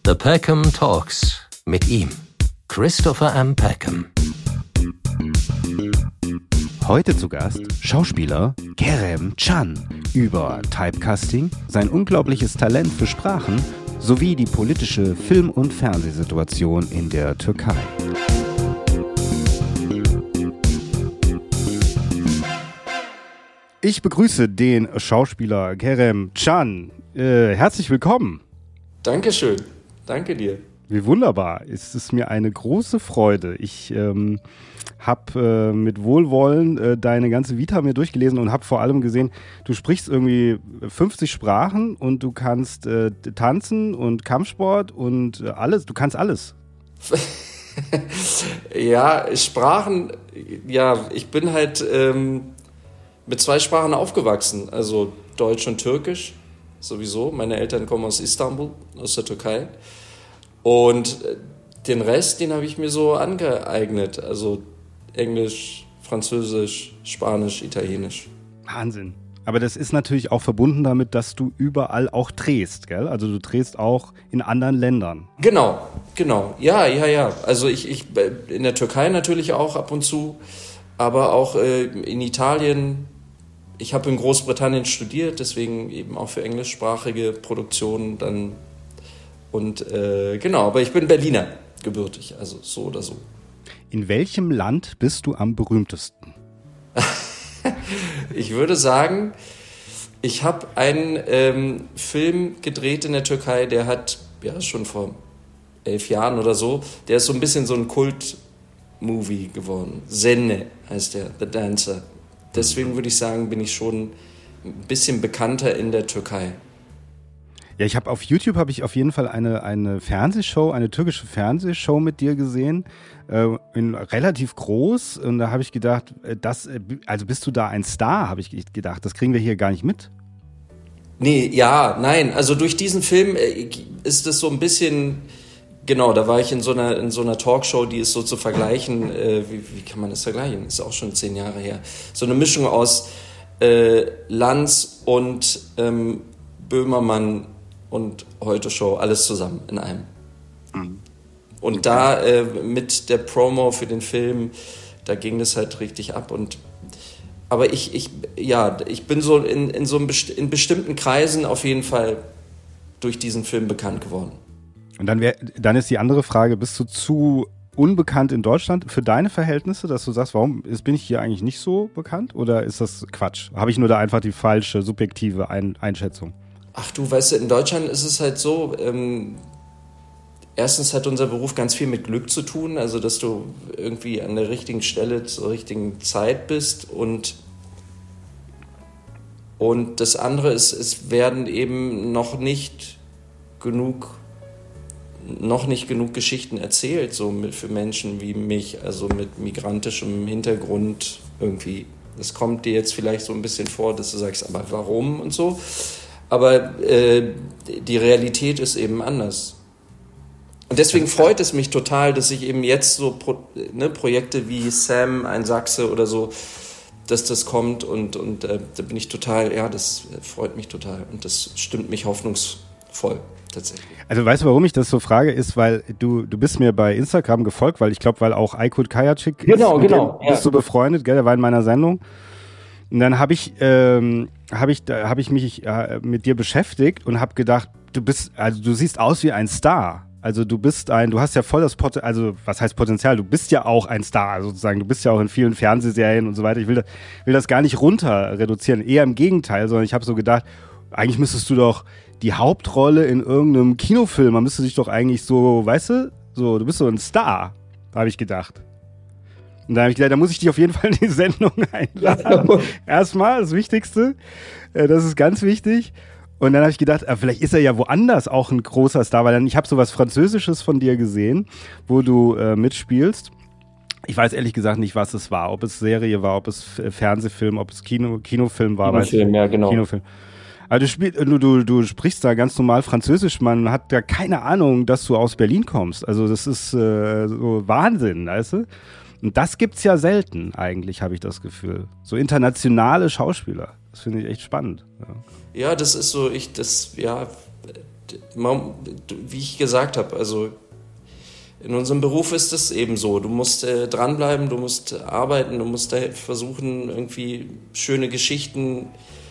The Peckham Talks mit ihm, Christopher M. Peckham. Heute zu Gast Schauspieler Kerem Can über Typecasting, sein unglaubliches Talent für Sprachen sowie die politische Film- und Fernsehsituation in der Türkei. Ich begrüße den Schauspieler Kerem Can. Herzlich willkommen. Dankeschön. Danke dir. Wie wunderbar. Es ist mir eine große Freude. Ich habe mit Wohlwollen deine ganze Vita mir durchgelesen und habe vor allem gesehen, du sprichst irgendwie 50 Sprachen und du kannst tanzen und Kampfsport und alles. Du kannst alles. Ja, Sprachen, ja, ich bin halt mit 2 Sprachen aufgewachsen, also Deutsch und Türkisch sowieso. Meine Eltern kommen aus Istanbul, aus der Türkei. Und den Rest, den habe ich mir so angeeignet, also Englisch, Französisch, Spanisch, Italienisch. Wahnsinn. Aber das ist natürlich auch verbunden damit, dass du überall auch drehst, gell? Also du drehst auch in anderen Ländern. Genau. Ja. Also ich in der Türkei natürlich auch ab und zu, aber auch in Italien. Ich habe in Großbritannien studiert, deswegen eben auch für englischsprachige Produktionen dann. Und genau, aber ich bin Berliner gebürtig, also so oder so. In welchem Land bist du am berühmtesten? Ich würde sagen, ich habe einen Film gedreht in der Türkei, der hat, ja schon vor 11 Jahren oder so, der ist so ein bisschen so ein Kult-Movie geworden. Senne heißt der, The Dancer. Deswegen würde ich sagen, bin ich schon ein bisschen bekannter in der Türkei. Ja, auf YouTube habe ich auf jeden Fall eine Fernsehshow, eine türkische Fernsehshow mit dir gesehen, relativ groß. Und da habe ich gedacht, also bist du da ein Star, habe ich gedacht. Das kriegen wir hier gar nicht mit. Nein. Also durch diesen Film ist es so ein bisschen, genau, da war ich in so einer Talkshow, die ist so zu vergleichen, wie kann man das vergleichen? Ist auch schon 10 Jahre her. So eine Mischung aus Lanz und Böhmermann und Heute Show, alles zusammen in einem. Mhm. Und da mit der Promo für den Film, da ging das halt richtig ab. Aber ich bin so in bestimmten Kreisen auf jeden Fall durch diesen Film bekannt geworden. Und dann ist die andere Frage, bist du zu unbekannt in Deutschland für deine Verhältnisse, dass du sagst, warum bin ich hier eigentlich nicht so bekannt? Oder ist das Quatsch? Habe ich nur da einfach die falsche, subjektive Einschätzung? Ach du, weißt du, in Deutschland ist es halt so, erstens hat unser Beruf ganz viel mit Glück zu tun, also dass du irgendwie an der richtigen Stelle zur richtigen Zeit bist und das andere ist, es werden eben noch nicht genug Geschichten erzählt, so für Menschen wie mich, also mit migrantischem Hintergrund irgendwie. Das kommt dir jetzt vielleicht so ein bisschen vor, dass du sagst, aber warum und so. Aber die Realität ist eben anders. Und deswegen freut es mich total, dass ich eben jetzt so Projekte wie Sam, ein Sachse oder so, dass das kommt und da bin ich total, ja, das freut mich total und das stimmt mich hoffnungsvoll tatsächlich. Also weißt du, warum ich das so frage, ist, weil du bist mir bei Instagram gefolgt, weil auch Aykut Kayacik genau, bist du befreundet, gell, der war in meiner Sendung. Und dann habe ich mich mit dir beschäftigt und habe gedacht, du siehst aus wie ein Star. Also du hast ja voll das Potenzial, also was heißt Potenzial? Du bist ja auch ein Star sozusagen. Du bist ja auch in vielen Fernsehserien und so weiter. Ich will das gar nicht runter reduzieren, eher im Gegenteil, sondern ich habe so gedacht, eigentlich müsstest du doch die Hauptrolle in irgendeinem Kinofilm, man müsste dich doch eigentlich so, weißt du, so, du bist so ein Star, habe ich gedacht. Und da habe ich gedacht, da muss ich dich auf jeden Fall in die Sendung einladen. Erstmal, das Wichtigste. Das ist ganz wichtig. Und dann habe ich gedacht, vielleicht ist er ja woanders auch ein großer Star, weil ich habe so was Französisches von dir gesehen, wo du mitspielst. Ich weiß ehrlich gesagt nicht, was es war. Ob es Serie war, ob es Fernsehfilm, ob es Kinofilm war. Kinofilm, ja, genau. Kinofilm. Also du sprichst da ganz normal Französisch, man hat da keine Ahnung, dass du aus Berlin kommst. Also das ist so Wahnsinn, weißt du? Und das gibt's ja selten eigentlich, habe ich das Gefühl. So internationale Schauspieler. Das finde ich echt spannend. Ja, das ist so, wie ich gesagt habe, also in unserem Beruf ist es eben so. Du musst dranbleiben, du musst arbeiten, du musst da versuchen, irgendwie schöne Geschichten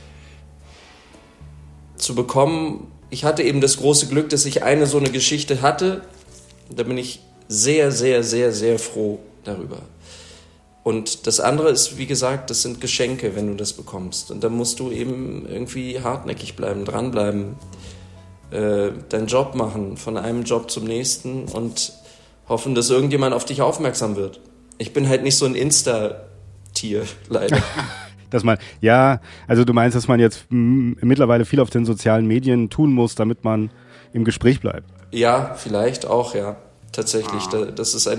zu bekommen. Ich hatte eben das große Glück, dass ich eine so eine Geschichte hatte. Da bin ich sehr, sehr, sehr, sehr froh darüber. Und das andere ist, wie gesagt, das sind Geschenke, wenn du das bekommst. Und da musst du eben irgendwie hartnäckig bleiben, dranbleiben, deinen Job machen, von einem Job zum nächsten und hoffen, dass irgendjemand auf dich aufmerksam wird. Ich bin halt nicht so ein Insta-Tier, leider. Dass man, ja, also du meinst, dass man jetzt mittlerweile viel auf den sozialen Medien tun muss, damit man im Gespräch bleibt? Ja, vielleicht auch, ja. Tatsächlich. Das ist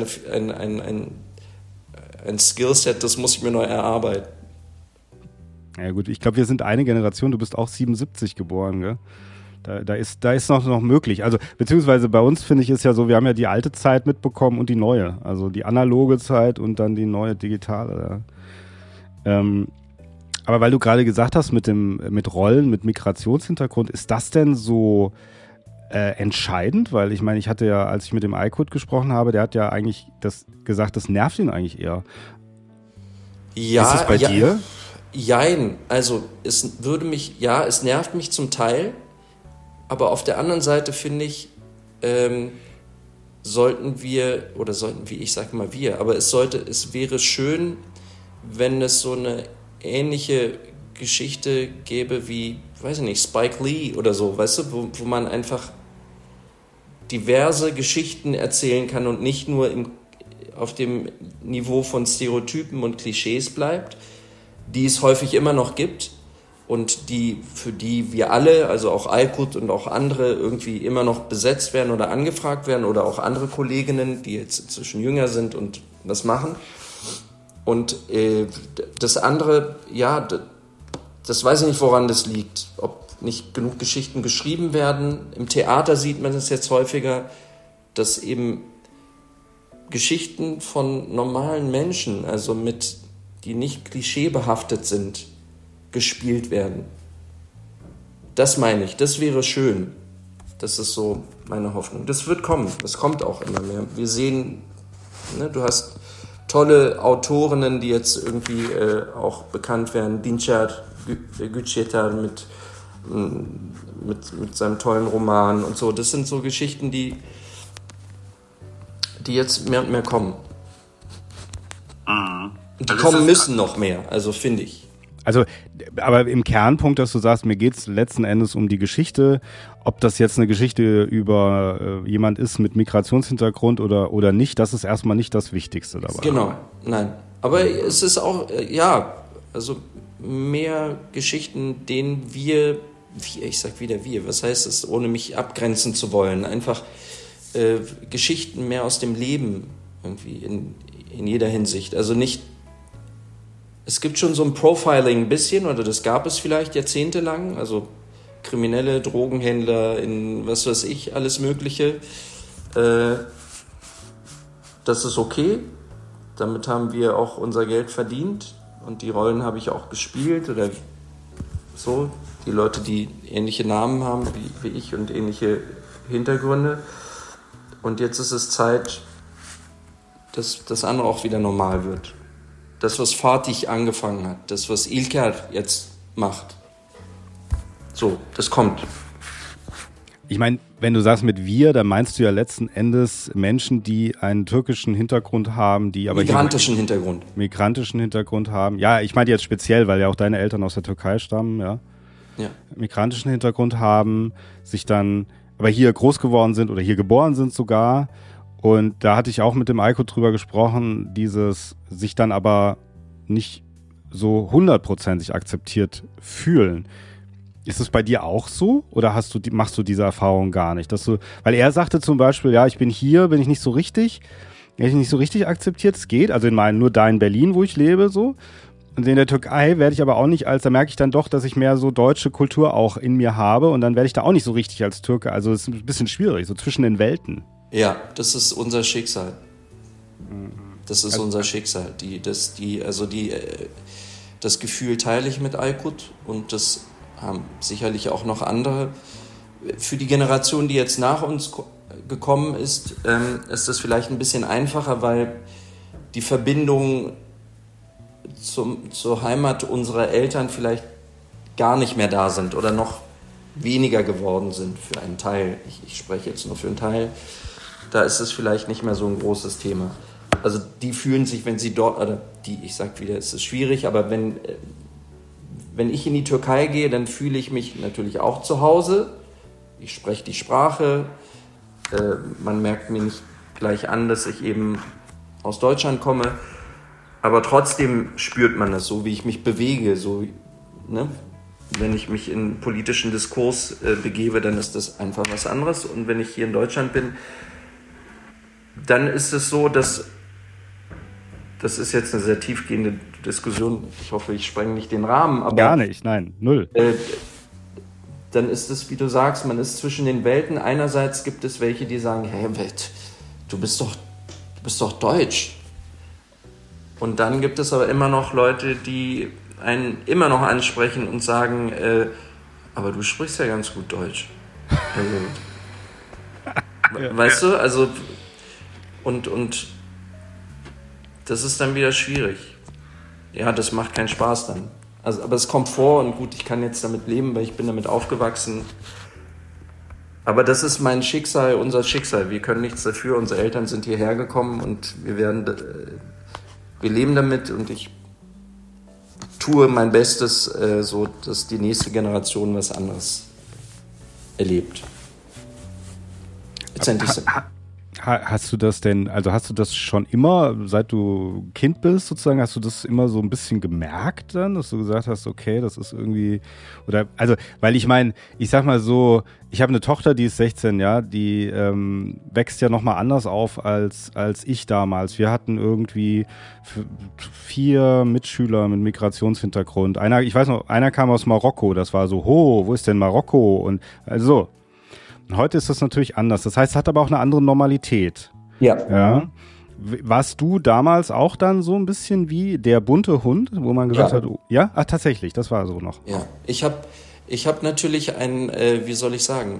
ein Skillset, das muss ich mir neu erarbeiten. Ja gut, ich glaube, wir sind eine Generation, du bist auch 77 geboren, gell? Da ist noch möglich. Also, beziehungsweise bei uns, finde ich, ist ja so, wir haben ja die alte Zeit mitbekommen und die neue. Also die analoge Zeit und dann die neue digitale. Ja. Aber weil du gerade gesagt hast, mit Rollen, mit Migrationshintergrund, ist das denn so entscheidend? Weil ich meine, ich hatte ja, als ich mit dem Aykut gesprochen habe, der hat ja eigentlich gesagt, das nervt ihn eigentlich eher. Ja, ist es bei dir? Jein. Also es nervt mich zum Teil, aber auf der anderen Seite finde ich, es wäre schön, wenn es so eine ähnliche Geschichte gäbe wie, weiß ich nicht, Spike Lee oder so, weißt du, wo man einfach diverse Geschichten erzählen kann und nicht nur auf dem Niveau von Stereotypen und Klischees bleibt, die es häufig immer noch gibt und für die wir alle, also auch Aykut und auch andere, irgendwie immer noch besetzt werden oder angefragt werden oder auch andere Kolleginnen, die jetzt inzwischen jünger sind und das machen. Und das andere, ja, das weiß ich nicht, woran das liegt. Ob nicht genug Geschichten geschrieben werden. Im Theater sieht man es jetzt häufiger, dass eben Geschichten von normalen Menschen, also die nicht klischeebehaftet sind, gespielt werden. Das meine ich, das wäre schön. Das ist so meine Hoffnung. Das wird kommen, das kommt auch immer mehr. Wir sehen, ne, du hast tolle Autorinnen, die jetzt irgendwie auch bekannt werden. Dinçer Güçyeter mit seinem tollen Roman und so. Das sind so Geschichten, die jetzt mehr und mehr kommen. Die kommen müssen noch mehr, also finde ich. Also, aber im Kernpunkt, dass du sagst, mir geht es letzten Endes um die Geschichte, ob das jetzt eine Geschichte über jemand ist mit Migrationshintergrund oder nicht, das ist erstmal nicht das Wichtigste dabei. Genau, nein. Aber es ist auch, also mehr Geschichten, denen was heißt das, ohne mich abgrenzen zu wollen, einfach Geschichten mehr aus dem Leben irgendwie in jeder Hinsicht. Also nicht, es gibt schon so ein Profiling ein bisschen, oder das gab es vielleicht jahrzehntelang, also Kriminelle, Drogenhändler, in was weiß ich, alles Mögliche. Das ist okay, damit haben wir auch unser Geld verdient und die Rollen habe ich auch gespielt oder so. Die Leute, die ähnliche Namen haben wie ich und ähnliche Hintergründe. Und jetzt ist es Zeit, dass das andere auch wieder normal wird. Das, was Fatih angefangen hat, das, was İlker jetzt macht. So, das kommt. Ich meine, wenn du sagst mit wir, dann meinst du ja letzten Endes Menschen, die einen türkischen Hintergrund haben, die aber migrantischen Hintergrund haben. Ja, ich meine jetzt speziell, weil ja auch deine Eltern aus der Türkei stammen, ja. Migrantischen Hintergrund haben, sich dann aber hier groß geworden sind oder hier geboren sind sogar. Und da hatte ich auch mit dem Aykut drüber gesprochen, dieses sich dann aber nicht so 100% akzeptiert fühlen. Ist es bei dir auch so oder machst du diese Erfahrung gar nicht? Weil er sagte zum Beispiel, ja, bin ich nicht so richtig akzeptiert, es geht, also nur da in Berlin, wo ich lebe, so. Und in der Türkei werde ich aber auch nicht da merke ich dann doch, dass ich mehr so deutsche Kultur auch in mir habe und dann werde ich da auch nicht so richtig als Türke, also es ist ein bisschen schwierig, so zwischen den Welten. Ja, das ist unser Schicksal. Das ist unser Schicksal. Das Gefühl teile ich mit Aykut und das haben sicherlich auch noch andere. für die Generation, die jetzt nach uns gekommen ist das vielleicht ein bisschen einfacher, weil die Verbindung zur Heimat unserer Eltern vielleicht gar nicht mehr da sind oder noch weniger geworden sind für einen Teil. Ich spreche jetzt nur für einen Teil. Da ist es vielleicht nicht mehr so ein großes Thema. Also die fühlen sich, wenn sie dort, oder ich sag wieder, es ist schwierig, aber wenn ich in die Türkei gehe, dann fühle ich mich natürlich auch zu Hause. Ich spreche die Sprache. Man merkt mir nicht gleich an, dass ich eben aus Deutschland komme. Aber trotzdem spürt man das, so wie ich mich bewege. So, ne? Wenn ich mich in politischen Diskurs begebe, dann ist das einfach was anderes. Und wenn ich hier in Deutschland bin, dann ist es so, dass das ist jetzt eine sehr tiefgehende Diskussion. Ich hoffe, ich sprenge nicht den Rahmen. Aber, gar nicht, nein, null. Dann ist es, wie du sagst, man ist zwischen den Welten. Einerseits gibt es welche, die sagen, hey, du bist doch deutsch. Und dann gibt es aber immer noch Leute, die einen immer noch ansprechen und sagen, aber du sprichst ja ganz gut Deutsch. Also, weißt du, also und das ist dann wieder schwierig. Ja, das macht keinen Spaß dann. Also, aber es kommt vor und gut, ich kann jetzt damit leben, weil ich bin damit aufgewachsen. Aber das ist mein Schicksal, unser Schicksal. Wir können nichts dafür. Unsere Eltern sind hierher gekommen und wir leben damit und ich tue mein Bestes, so dass die nächste Generation was anderes erlebt. Hast du das denn, also hast du das schon immer, seit du Kind bist sozusagen, hast du das immer so ein bisschen gemerkt dann, dass du gesagt hast, okay, das ist irgendwie, oder, also, weil ich meine, ich sag mal so, ich habe eine Tochter, die ist 16, ja, die wächst ja nochmal anders auf als ich damals. Wir hatten irgendwie 4 Mitschüler mit Migrationshintergrund. Ich weiß noch, einer kam aus Marokko, das war so, wo ist denn Marokko? Und also heute ist das natürlich anders. Das heißt, es hat aber auch eine andere Normalität. Ja. Warst du damals auch dann so ein bisschen wie der bunte Hund, wo man gesagt hat, ja? Ach, tatsächlich, das war so noch. Ja, ich hab natürlich wie soll ich sagen,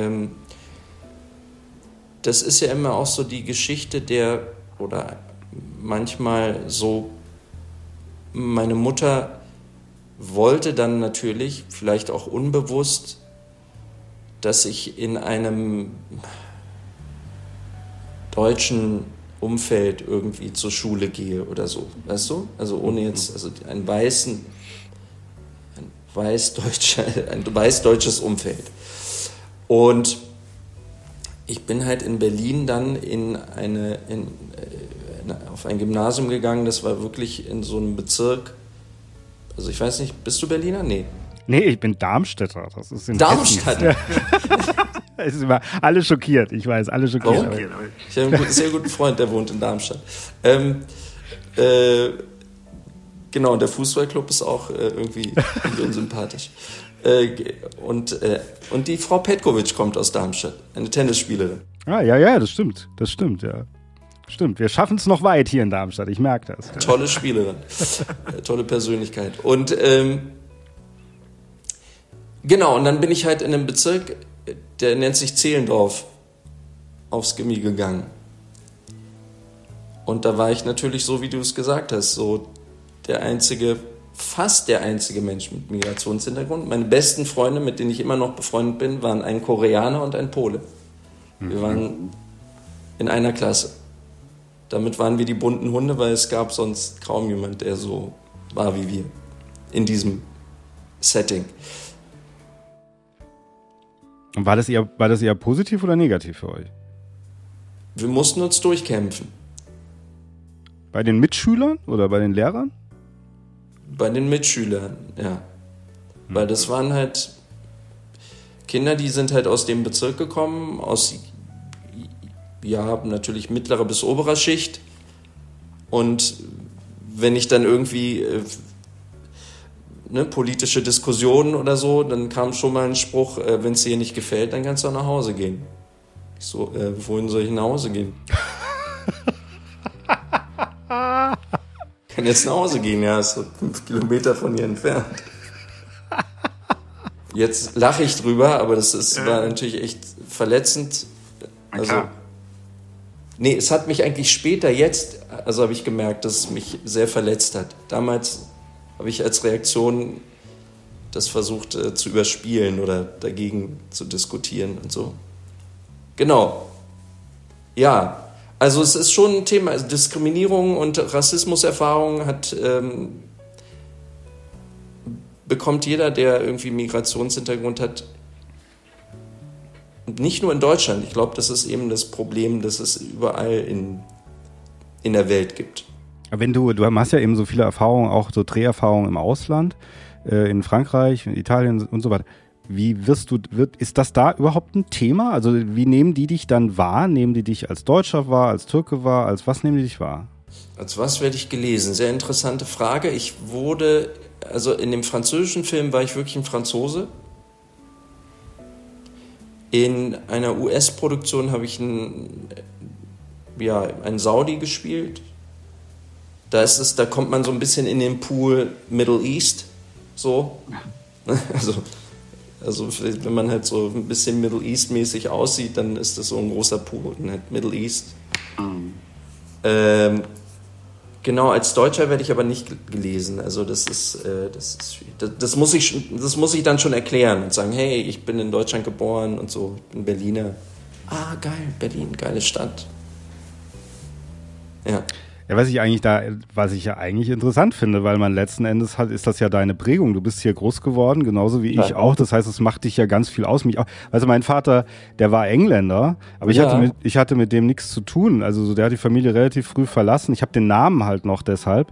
das ist ja immer auch so die Geschichte oder manchmal so, meine Mutter wollte dann natürlich, vielleicht auch unbewusst, dass ich in einem deutschen Umfeld irgendwie zur Schule gehe oder so, weißt du? Also ohne jetzt, also ein weißdeutsches Umfeld. Und ich bin halt in Berlin dann auf ein Gymnasium gegangen, das war wirklich in so einem Bezirk, also ich weiß nicht, bist du Berliner? Nee. Nee, ich bin Darmstädter. Das ist in Darmstadt? Es ist immer alle schockiert, ich weiß, alle schockiert. Warum? Ich habe einen sehr guten Freund, der wohnt in Darmstadt. Genau, und der Fußballclub ist auch irgendwie unsympathisch. Und die Frau Petkovic kommt aus Darmstadt, eine Tennisspielerin. Ah, ja, das stimmt, ja. Stimmt, wir schaffen es noch weit hier in Darmstadt, ich merke das. Tolle Spielerin, tolle Persönlichkeit. Und genau, und dann bin ich halt in einem Bezirk, der nennt sich Zehlendorf, aufs Gymi gegangen. Und da war ich natürlich so, wie du es gesagt hast, so fast der einzige Mensch mit Migrationshintergrund. Meine besten Freunde, mit denen ich immer noch befreundet bin, waren ein Koreaner und ein Pole. Wir waren in einer Klasse. Damit waren wir die bunten Hunde, weil es gab sonst kaum jemand, der so war wie wir in diesem Setting. Und war das eher positiv oder negativ für euch? Wir mussten uns durchkämpfen. Bei den Mitschülern oder bei den Lehrern? Bei den Mitschülern, ja. Weil das waren halt Kinder, die sind halt aus dem Bezirk gekommen, natürlich mittlerer bis oberer Schicht. Und wenn ich dann irgendwie politische Diskussionen oder so, dann kam schon mal ein Spruch, wenn es dir nicht gefällt, dann kannst du auch nach Hause gehen. Ich so, wohin soll ich nach Hause gehen? Ich kann jetzt nach Hause gehen, ja, ist so 5 Kilometer von hier entfernt. Jetzt lache ich drüber, aber war natürlich echt verletzend. Also, nee, es hat mich eigentlich später habe ich gemerkt, dass es mich sehr verletzt hat. Damals habe ich als Reaktion das versucht zu überspielen oder dagegen zu diskutieren und so. Genau. Ja, also es ist schon ein Thema. Also Diskriminierung und Rassismuserfahrung bekommt jeder, der irgendwie Migrationshintergrund hat, nicht nur in Deutschland. Ich glaube, das ist eben das Problem, das es überall in der Welt gibt. Wenn du hast ja eben so viele Erfahrungen, auch so Dreherfahrungen im Ausland, in Frankreich, in Italien und so weiter. Wie ist das da überhaupt ein Thema? Also wie nehmen die dich dann wahr? Nehmen die dich als Deutscher wahr, als Türke wahr? Als was nehmen die dich wahr? Als was werde ich gelesen? Sehr interessante Frage. Also in dem französischen Film war ich wirklich ein Franzose. In einer US-Produktion habe ich einen Saudi gespielt. Da kommt man so ein bisschen in den Pool Middle East, so. Also wenn man halt so ein bisschen Middle East-mäßig aussieht, dann ist das so ein großer Pool, halt Middle East. Genau, als Deutscher werde ich aber nicht gelesen. Also das muss ich dann schon erklären und sagen, hey, ich bin in Deutschland geboren und so, ich bin Berliner. Ah, geil, Berlin, geile Stadt. Ja. Ja, was ich ja eigentlich interessant finde, weil man letzten Endes ist das ja deine Prägung. Du bist hier groß geworden, genauso wie ich auch. Das heißt, es macht dich ja ganz viel aus. Mich auch. Also mein Vater, der war Engländer, aber ich hatte mit dem nichts zu tun. Also der hat die Familie relativ früh verlassen. Ich habe den Namen halt noch deshalb.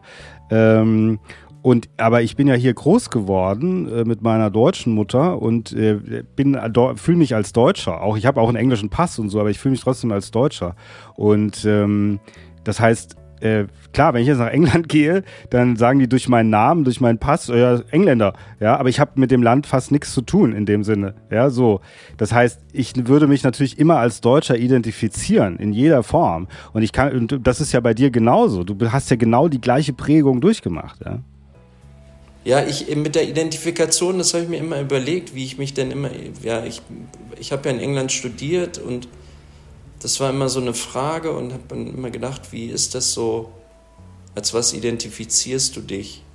Aber ich bin ja hier groß geworden mit meiner deutschen Mutter und fühle mich als Deutscher. Ich habe auch einen englischen Pass und so, aber ich fühle mich trotzdem als Deutscher. Und das heißt, klar, wenn ich jetzt nach England gehe, dann sagen die durch meinen Namen, durch meinen Pass, Engländer, ja, aber ich habe mit dem Land fast nichts zu tun in dem Sinne, ja, so. Das heißt, ich würde mich natürlich immer als Deutscher identifizieren, in jeder Form. Und das ist ja bei dir genauso. Du hast ja genau die gleiche Prägung durchgemacht, ja. Ja, mit der Identifikation, das habe ich mir immer überlegt, wie ich mich denn immer, ich habe ja in England studiert und das war immer so eine Frage und habe dann immer gedacht, wie ist das so, als was identifizierst du dich?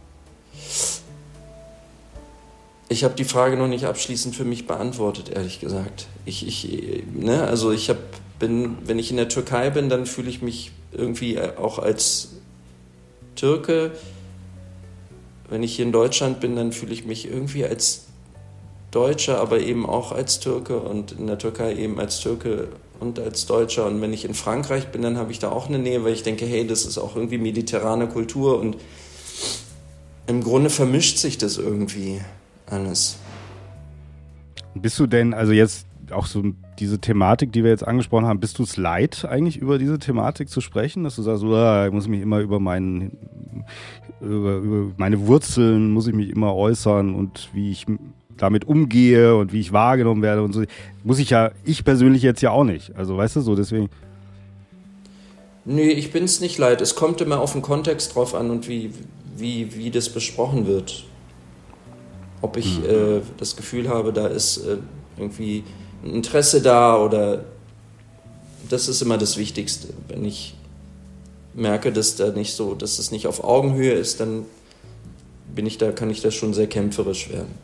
Ich habe die Frage noch nicht abschließend für mich beantwortet, ehrlich gesagt. Wenn ich in der Türkei bin, dann fühle ich mich irgendwie auch als Türke. Wenn ich hier in Deutschland bin, dann fühle ich mich irgendwie als Deutscher, aber eben auch als Türke und in der Türkei eben als Türke und als Deutscher. Und wenn ich in Frankreich bin, dann habe ich da auch eine Nähe, weil ich denke, hey, das ist auch irgendwie mediterrane Kultur und im Grunde vermischt sich das irgendwie alles. Bist du denn, also jetzt auch so diese Thematik, die wir jetzt angesprochen haben, bist du es leid, eigentlich über diese Thematik zu sprechen? Dass du sagst, ich muss mich immer über meine Wurzeln muss ich mich immer äußern und wie ich damit umgehe und wie ich wahrgenommen werde und so. Ich persönlich jetzt ja auch nicht. Also weißt du so, deswegen. Nee, ich bin's nicht leid. Es kommt immer auf den Kontext drauf an und wie das besprochen wird. Ob ich das Gefühl habe, da ist irgendwie ein Interesse da oder das ist immer das Wichtigste. Wenn ich merke, dass es nicht auf Augenhöhe ist, dann kann ich da schon sehr kämpferisch werden.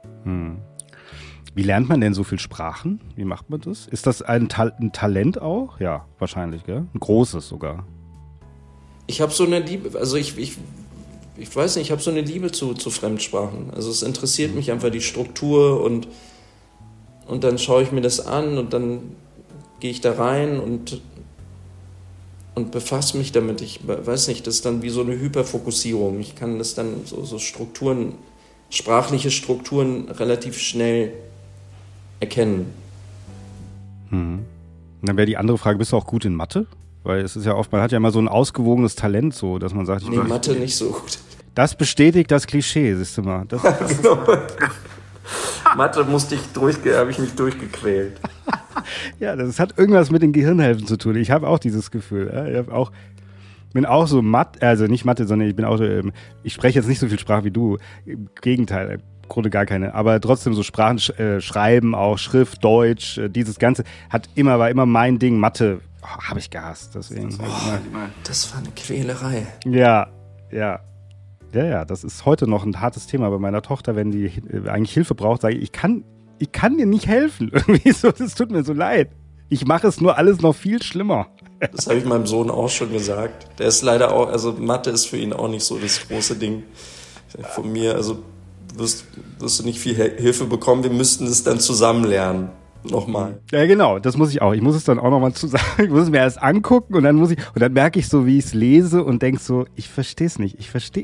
Wie lernt man denn so viel Sprachen? Wie macht man das? Ist das ein Talent auch? Ja, wahrscheinlich, gell? Ein großes sogar. Ich habe so eine Liebe, also ich weiß nicht, ich habe so eine Liebe zu Fremdsprachen. Also es interessiert mich einfach die Struktur und dann schaue ich mir das an und dann gehe ich da rein und befasse mich damit. Ich weiß nicht, das ist dann wie so eine Hyperfokussierung. Ich kann das dann so Strukturen, sprachliche Strukturen relativ schnell erkennen. Dann wäre die andere Frage, bist du auch gut in Mathe? Weil es ist ja oft, man hat ja immer so ein ausgewogenes Talent, so, dass man sagt, Mathe nicht so gut. Das bestätigt das Klischee, siehst du mal. Genau. Mathe habe ich mich durchgequält. Ja, das hat irgendwas mit den Gehirnhälften zu tun. Ich habe auch dieses Gefühl. Ja. Bin auch so nicht Mathe, sondern ich spreche jetzt nicht so viel Sprache wie du. Im Gegenteil, Grunde gar keine, aber trotzdem so Sprachen schreiben, auch Schrift, Deutsch, dieses Ganze war immer mein Ding. Mathe habe ich gehasst, deswegen. Das war eine Quälerei. Ja, das ist heute noch ein hartes Thema bei meiner Tochter, wenn die eigentlich Hilfe braucht, sage ich kann dir nicht helfen. Irgendwie so, das tut mir so leid. Ich mache es nur alles noch viel schlimmer. Das habe ich meinem Sohn auch schon gesagt. Der ist leider auch, also Mathe ist für ihn auch nicht so das große Ding. Von mir, also wirst du nicht viel Hilfe bekommen. Wir müssten es dann zusammen lernen. Nochmal. Ja, genau, das muss ich auch. Ich muss es dann auch nochmal zusammen, ich muss es mir erst angucken und dann merke ich so, wie ich es lese und denke so, ich verstehe es nicht.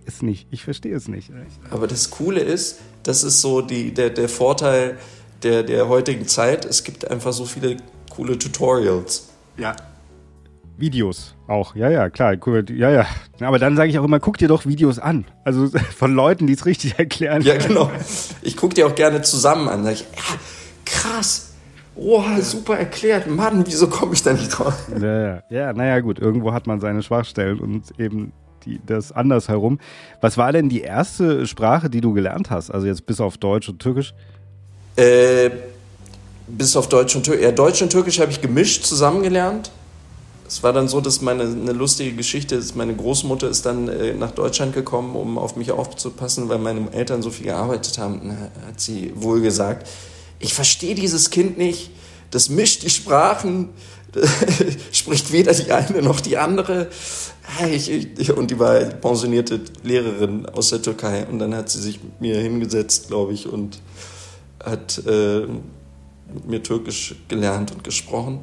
Aber das Coole ist, das ist so der Vorteil der heutigen Zeit. Es gibt einfach so viele coole Tutorials. Ja. Videos auch, ja, klar, cool, ja. Aber dann sage ich auch immer, guck dir doch Videos an. Also von Leuten, die es richtig erklären. Ja, genau. Ich gucke dir auch gerne zusammen an. Sag ich, krass. Oh, super erklärt. Mann, wieso komme ich da nicht drauf? Ja, naja, gut. Irgendwo hat man seine Schwachstellen und eben das andersherum. Was war denn die erste Sprache, die du gelernt hast? Also jetzt bis auf Deutsch und Türkisch? Bis auf Deutsch und Türkisch. Ja, Deutsch und Türkisch habe ich gemischt zusammen gelernt. Es war dann so, dass eine lustige Geschichte ist. Meine Großmutter ist dann nach Deutschland gekommen, um auf mich aufzupassen, weil meine Eltern so viel gearbeitet haben. Dann hat sie wohl gesagt, ich verstehe dieses Kind nicht, das mischt die Sprachen, spricht weder die eine noch die andere. Und die war pensionierte Lehrerin aus der Türkei. Und dann hat sie sich mit mir hingesetzt, glaube ich, und hat mit mir Türkisch gelernt und gesprochen.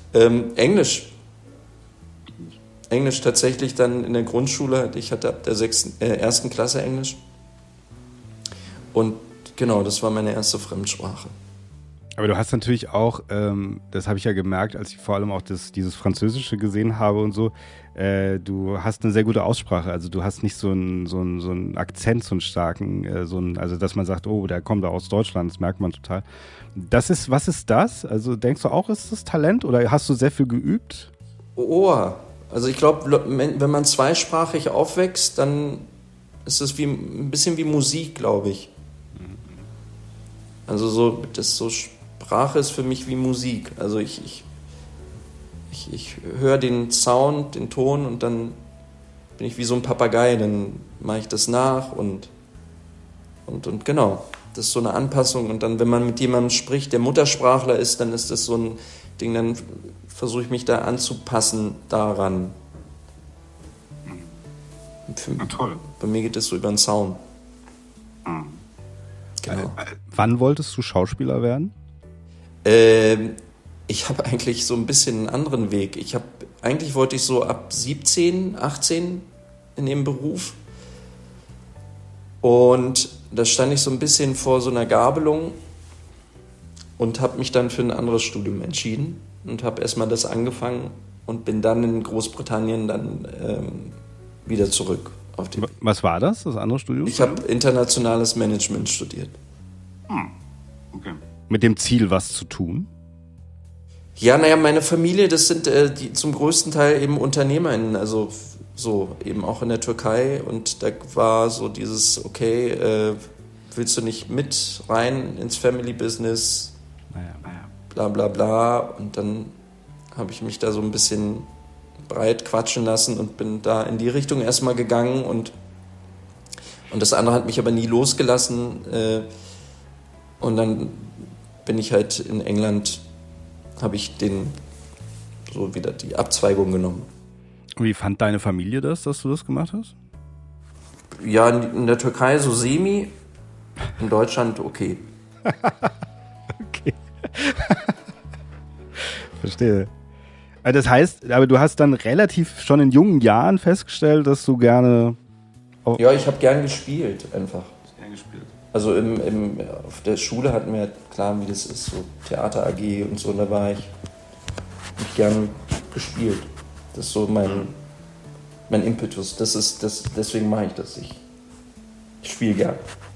Englisch tatsächlich dann in der Grundschule. Ich hatte ab der 1. Klasse Englisch. Und genau, das war meine erste Fremdsprache. Aber du hast natürlich auch, das habe ich ja gemerkt, als ich vor allem auch dieses Französische gesehen habe und so, du hast eine sehr gute Aussprache. Also du hast nicht so einen Akzent, so einen starken, also dass man sagt, oh, der kommt da aus Deutschland, das merkt man total. Was ist das? Also denkst du auch, ist das Talent oder hast du sehr viel geübt? Also ich glaube, wenn man zweisprachig aufwächst, dann ist es ein bisschen wie Musik, glaube ich. Also Sprache ist für mich wie Musik. Also ich höre den Sound, den Ton und dann bin ich wie so ein Papagei, dann mache ich das nach und genau, das ist so eine Anpassung. Und dann, wenn man mit jemandem spricht, der Muttersprachler ist, dann ist das so ein Ding, dann versuche ich mich da anzupassen daran. Na toll. Bei mir geht das so über den Sound. Genau. Wann wolltest du Schauspieler werden? Ich habe eigentlich so ein bisschen einen anderen Weg. Eigentlich wollte ich so ab 17, 18 in dem Beruf. Und da stand ich so ein bisschen vor so einer Gabelung und habe mich dann für ein anderes Studium entschieden und habe erstmal das angefangen und bin dann in Großbritannien dann wieder zurück auf den. Was war das andere Studium? Ich habe internationales Management studiert. Okay. Mit dem Ziel, was zu tun? Ja, meine Familie, das sind die zum größten Teil eben UnternehmerInnen, also so eben auch in der Türkei. Und da war so dieses, okay, willst du nicht mit rein ins Family Business? Bla bla bla. Und dann habe ich mich da so ein bisschen breit quatschen lassen und bin da in die Richtung erstmal gegangen. Und das andere hat mich aber nie losgelassen. Und dann bin ich halt in England, habe ich so wieder die Abzweigung genommen. Wie fand deine Familie das, dass du das gemacht hast? Ja, in der Türkei so semi, in Deutschland okay. Okay. Verstehe. Das heißt, aber du hast dann relativ schon in jungen Jahren festgestellt, dass du gerne... Ja, ich habe gern gespielt, einfach. Gern gespielt. Also auf der Schule hatten wir klar, wie das ist, so Theater AG und so, und da war ich gerne gespielt. Das ist so mein Impetus. Deswegen mache ich das. Ich spiele gern.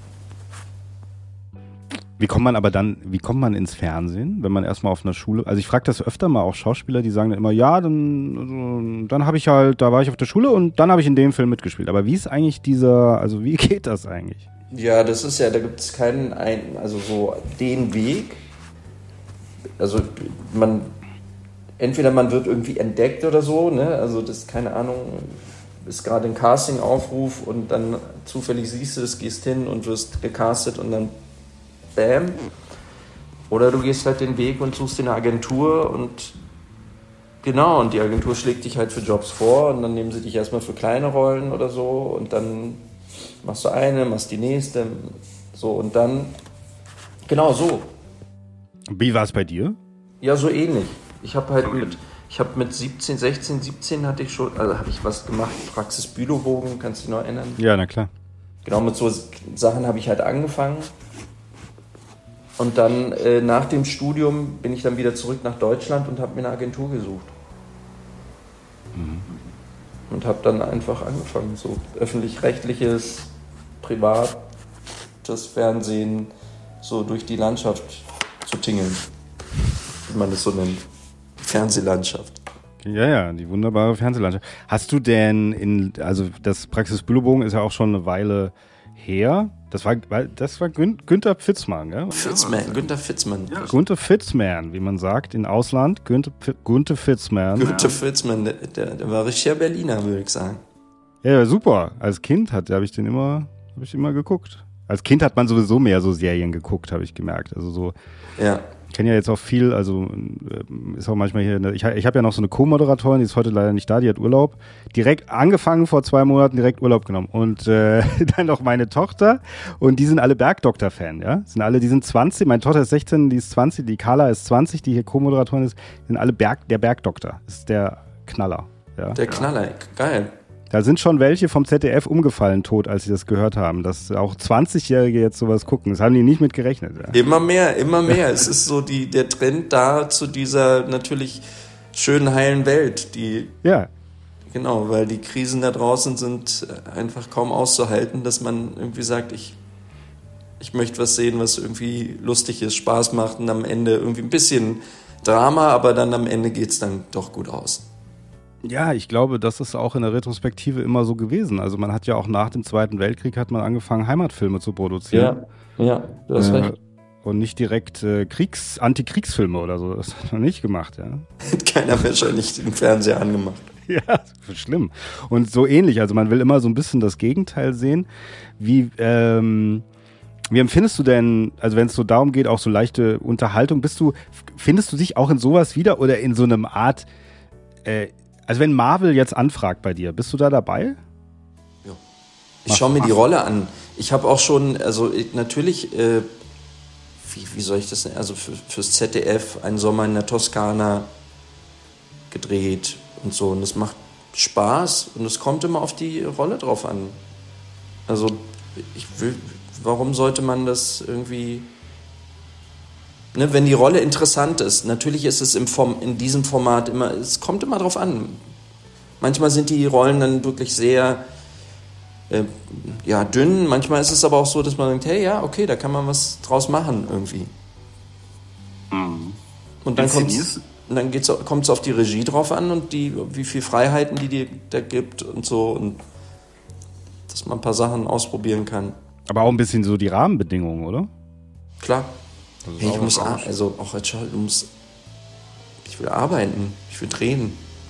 Wie kommt man ins Fernsehen, wenn man erstmal auf einer Schule, also ich frage das öfter mal auch Schauspieler, die sagen dann immer, ja, dann habe ich halt, da war ich auf der Schule und dann habe ich in dem Film mitgespielt. Aber wie ist eigentlich wie geht das eigentlich? Ja, das ist ja, da gibt es keinen, also so den Weg. Also entweder man wird irgendwie entdeckt oder so, ne? Also das, keine Ahnung, ist gerade ein Casting-Aufruf und dann zufällig siehst du das, gehst hin und wirst gecastet und dann bam. Oder du gehst halt den Weg und suchst dir eine Agentur und genau, und die Agentur schlägt dich halt für Jobs vor und dann nehmen sie dich erstmal für kleine Rollen oder so und dann machst du eine, machst die nächste, so und dann, genau so. Wie war es bei dir? Ja, so ähnlich. Ich habe mit 17 hatte ich schon, also habe ich was gemacht, Praxis Bülowbogen, kannst du dich noch erinnern? Ja, na klar. Genau, mit so Sachen habe ich halt angefangen. Und dann nach dem Studium bin ich dann wieder zurück nach Deutschland und habe mir eine Agentur gesucht. Und habe dann einfach angefangen, so öffentlich-rechtliches, privates Fernsehen so durch die Landschaft zu tingeln, wie man das so nennt. Fernsehlandschaft. Ja, die wunderbare Fernsehlandschaft. Hast du denn also das Praxis Bülowbogen ist ja auch schon eine Weile her. Das war Günther Pfitzmann, gell? Günther Pfitzmann. Ja. Günther Pfitzmann, wie man sagt, in Ausland. Günther Pfitzmann. Günther Pfitzmann, der war richtiger Berliner, würde ich sagen. Ja, super. Als Kind habe ich immer geguckt. Als Kind hat man sowieso mehr so Serien geguckt, habe ich gemerkt. Also so. Ja. Ich kenne ja jetzt auch viel, also ist auch manchmal hier, ich habe ja noch so eine Co-Moderatorin, die ist heute leider nicht da, die hat Urlaub. Direkt angefangen vor 2 Monaten, direkt Urlaub genommen. Und dann noch meine Tochter und die sind alle Bergdoktor-Fan, ja. Die sind 20, meine Tochter ist 16, die ist 20, die Carla ist 20, die hier Co-Moderatorin ist, die sind alle der Bergdoktor. Das ist der Knaller. Ja. Der Knaller, geil. Da sind schon welche vom ZDF umgefallen tot, als sie das gehört haben, dass auch 20-Jährige jetzt sowas gucken. Das haben die nicht mit gerechnet. Ja. Immer mehr. Es ist so der Trend da zu dieser natürlich schönen, heilen Welt. Ja. Genau, weil die Krisen da draußen sind einfach kaum auszuhalten, dass man irgendwie sagt, ich möchte was sehen, was irgendwie lustig ist, Spaß macht und am Ende irgendwie ein bisschen Drama, aber dann am Ende geht's dann doch gut aus. Ja, ich glaube, das ist auch in der Retrospektive immer so gewesen. Also man hat ja auch nach dem Zweiten Weltkrieg hat man angefangen, Heimatfilme zu produzieren. Ja, du hast recht. Und nicht direkt Antikriegsfilme oder so. Das hat man nicht gemacht, ja. Hat keiner wahrscheinlich den Fernseher angemacht. Ja, das ist schlimm. Und so ähnlich. Also man will immer so ein bisschen das Gegenteil sehen. Wie empfindest du denn, also wenn es so darum geht, auch so leichte Unterhaltung, findest du dich auch in sowas wieder oder in so einem Art, also wenn Marvel jetzt anfragt bei dir, bist du da dabei? Ja. Ich schaue mir die Rolle an. Ich habe auch schon, also natürlich, wie soll ich das nennen? Also fürs ZDF einen Sommer in der Toskana gedreht und so. Und es macht Spaß und es kommt immer auf die Rolle drauf an. Also warum sollte man das irgendwie... Ne, wenn die Rolle interessant ist, natürlich ist es in diesem Format immer, es kommt immer drauf an. Manchmal sind die Rollen dann wirklich sehr dünn, manchmal ist es aber auch so, dass man denkt, hey, ja, okay, da kann man was draus machen irgendwie. Und dann kommt es auf die Regie drauf an und wie viel Freiheiten die dir da gibt und so und dass man ein paar Sachen ausprobieren kann. Aber auch ein bisschen so die Rahmenbedingungen, oder? Klar. Hey, ich muss auch als Schauspieler, ich will arbeiten, ich will drehen.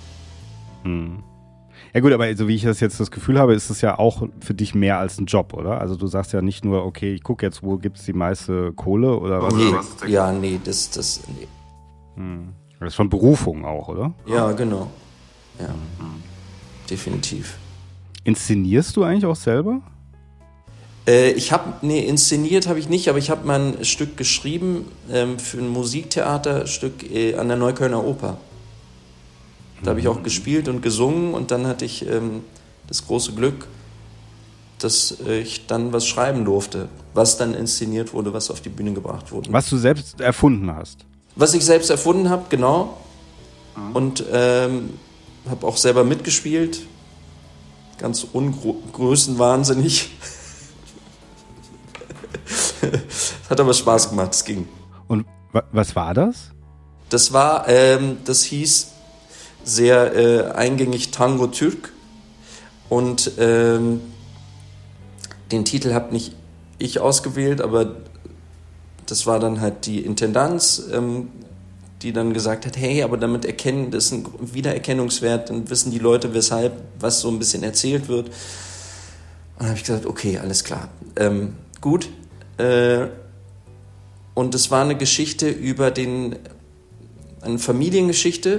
Ja gut, aber so wie ich das Gefühl habe, ist es ja auch für dich mehr als ein Job, oder? Also du sagst ja nicht nur, okay, ich gucke jetzt, wo gibt es die meiste Kohle oder was? Nee, das. Das ist von Berufung auch, oder? Ja, genau. Ja, definitiv. Inszenierst du eigentlich auch selber? Inszeniert habe ich nicht, aber ich habe mal ein Stück geschrieben für ein Musiktheaterstück an der Neuköllner Oper. Da habe ich auch gespielt und gesungen und dann hatte ich das große Glück, dass ich dann was schreiben durfte, was dann inszeniert wurde, was auf die Bühne gebracht wurde. Was du selbst erfunden hast? Was ich selbst erfunden habe, genau. Und habe auch selber mitgespielt. Ganz größenwahnsinnig. Hat aber Spaß gemacht, es ging. Und was war das? Das hieß sehr eingängig Tango Türk und den Titel habe nicht ich ausgewählt, aber das war dann halt die Intendanz, die dann gesagt hat, hey, aber damit erkennen, das ist ein Wiedererkennungswert, dann wissen die Leute, weshalb, was so ein bisschen erzählt wird. Und dann habe ich gesagt, okay, alles klar, gut. Und es war eine Geschichte über eine Familiengeschichte,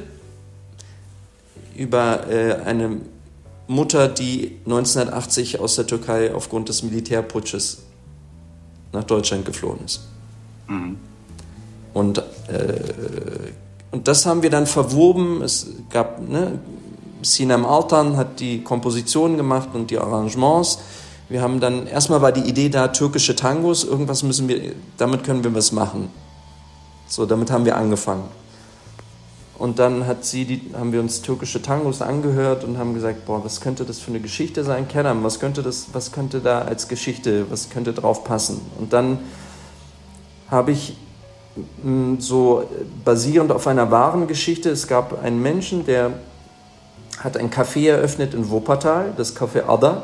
über eine Mutter, die 1980 aus der Türkei aufgrund des Militärputsches nach Deutschland geflohen ist. Mhm. Und das haben wir dann verwoben. Es gab, Sinem Altan hat die Kompositionen gemacht und die Arrangements. Wir haben dann, erstmal war die Idee da, türkische Tangos, damit können wir was machen. So, damit haben wir angefangen. Und dann haben wir uns türkische Tangos angehört und haben gesagt, boah, was könnte das für eine Geschichte sein? Kerem, was könnte da als Geschichte, was könnte drauf passen? Und dann habe ich so basierend auf einer wahren Geschichte, es gab einen Menschen, der hat ein Café eröffnet in Wuppertal, das Café Ada.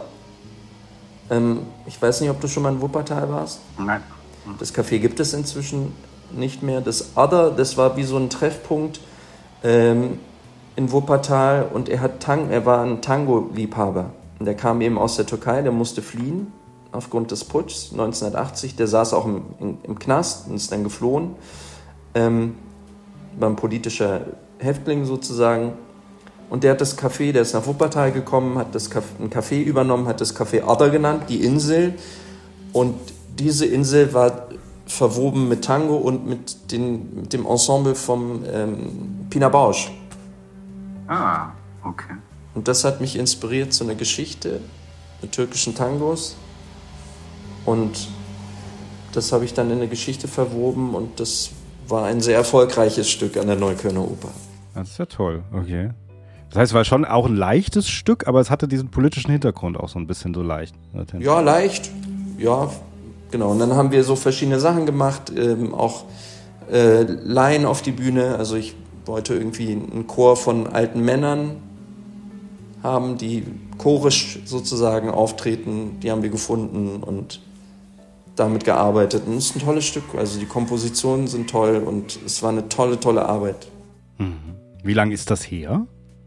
Ich weiß nicht, ob du schon mal in Wuppertal warst. Nein. Das Café gibt es inzwischen nicht mehr. Das Ada, das war wie so ein Treffpunkt in Wuppertal und er war ein Tango-Liebhaber. Und der kam eben aus der Türkei, der musste fliehen aufgrund des Putschs 1980. Der saß auch im Knast und ist dann geflohen. War ein politischer Häftling sozusagen. Und der hat das Café, der ist nach Wuppertal gekommen, hat ein Café übernommen, hat das Café Ada genannt, die Insel. Und diese Insel war verwoben mit Tango und mit dem Ensemble vom Pina Bausch. Ah, okay. Und das hat mich inspiriert zu einer Geschichte mit türkischen Tangos. Und das habe ich dann in eine Geschichte verwoben und das war ein sehr erfolgreiches Stück an der Neuköllner Oper. Das ist ja toll, okay. Das heißt, es war schon auch ein leichtes Stück, aber es hatte diesen politischen Hintergrund auch so ein bisschen so leicht. Ja, leicht. Ja, genau. Und dann haben wir so verschiedene Sachen gemacht, auch Laien auf die Bühne. Also ich wollte irgendwie einen Chor von alten Männern haben, die chorisch sozusagen auftreten. Die haben wir gefunden und damit gearbeitet. Und es ist ein tolles Stück. Also die Kompositionen sind toll und es war eine tolle, tolle Arbeit. Mhm. Wie lange ist das her?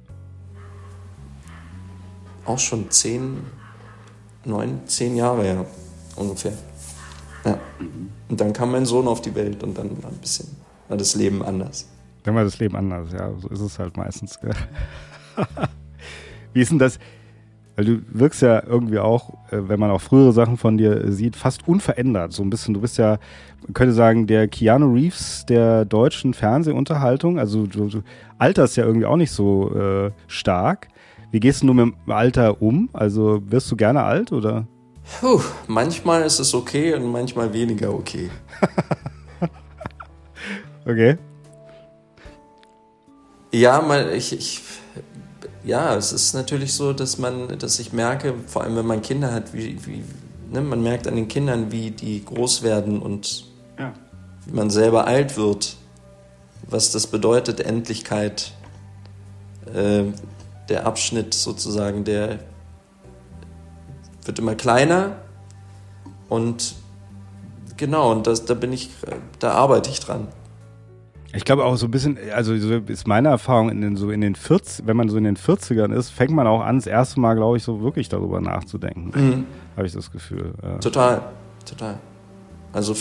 Auch schon 10 Jahre her ungefähr. Ja. Und dann kam mein Sohn auf die Welt und dann war das Leben anders. Dann war das Leben anders, ja, so ist es halt meistens. Gell? Wie ist denn das? Weil du wirkst ja irgendwie auch, wenn man auch frühere Sachen von dir sieht, fast unverändert. So ein bisschen, du bist ja, man könnte sagen, der Keanu Reeves der deutschen Fernsehunterhaltung. Also du alterst ja irgendwie auch nicht so stark. Wie gehst du mit dem Alter um? Also wirst du gerne alt, oder? Manchmal ist es okay und manchmal weniger okay. Okay. Ja, es ist natürlich so, dass ich merke, vor allem wenn man Kinder hat, man merkt an den Kindern, wie die groß werden und wie man selber alt wird, was das bedeutet, Endlichkeit, der Abschnitt sozusagen, der wird immer kleiner und genau, und da arbeite ich dran. Ich glaube auch so ein bisschen, also so ist meine Erfahrung, wenn man so in den 40ern ist, fängt man auch an, das erste Mal, glaube ich, so wirklich darüber nachzudenken. Mhm. Habe ich das Gefühl. Ja. Total. Also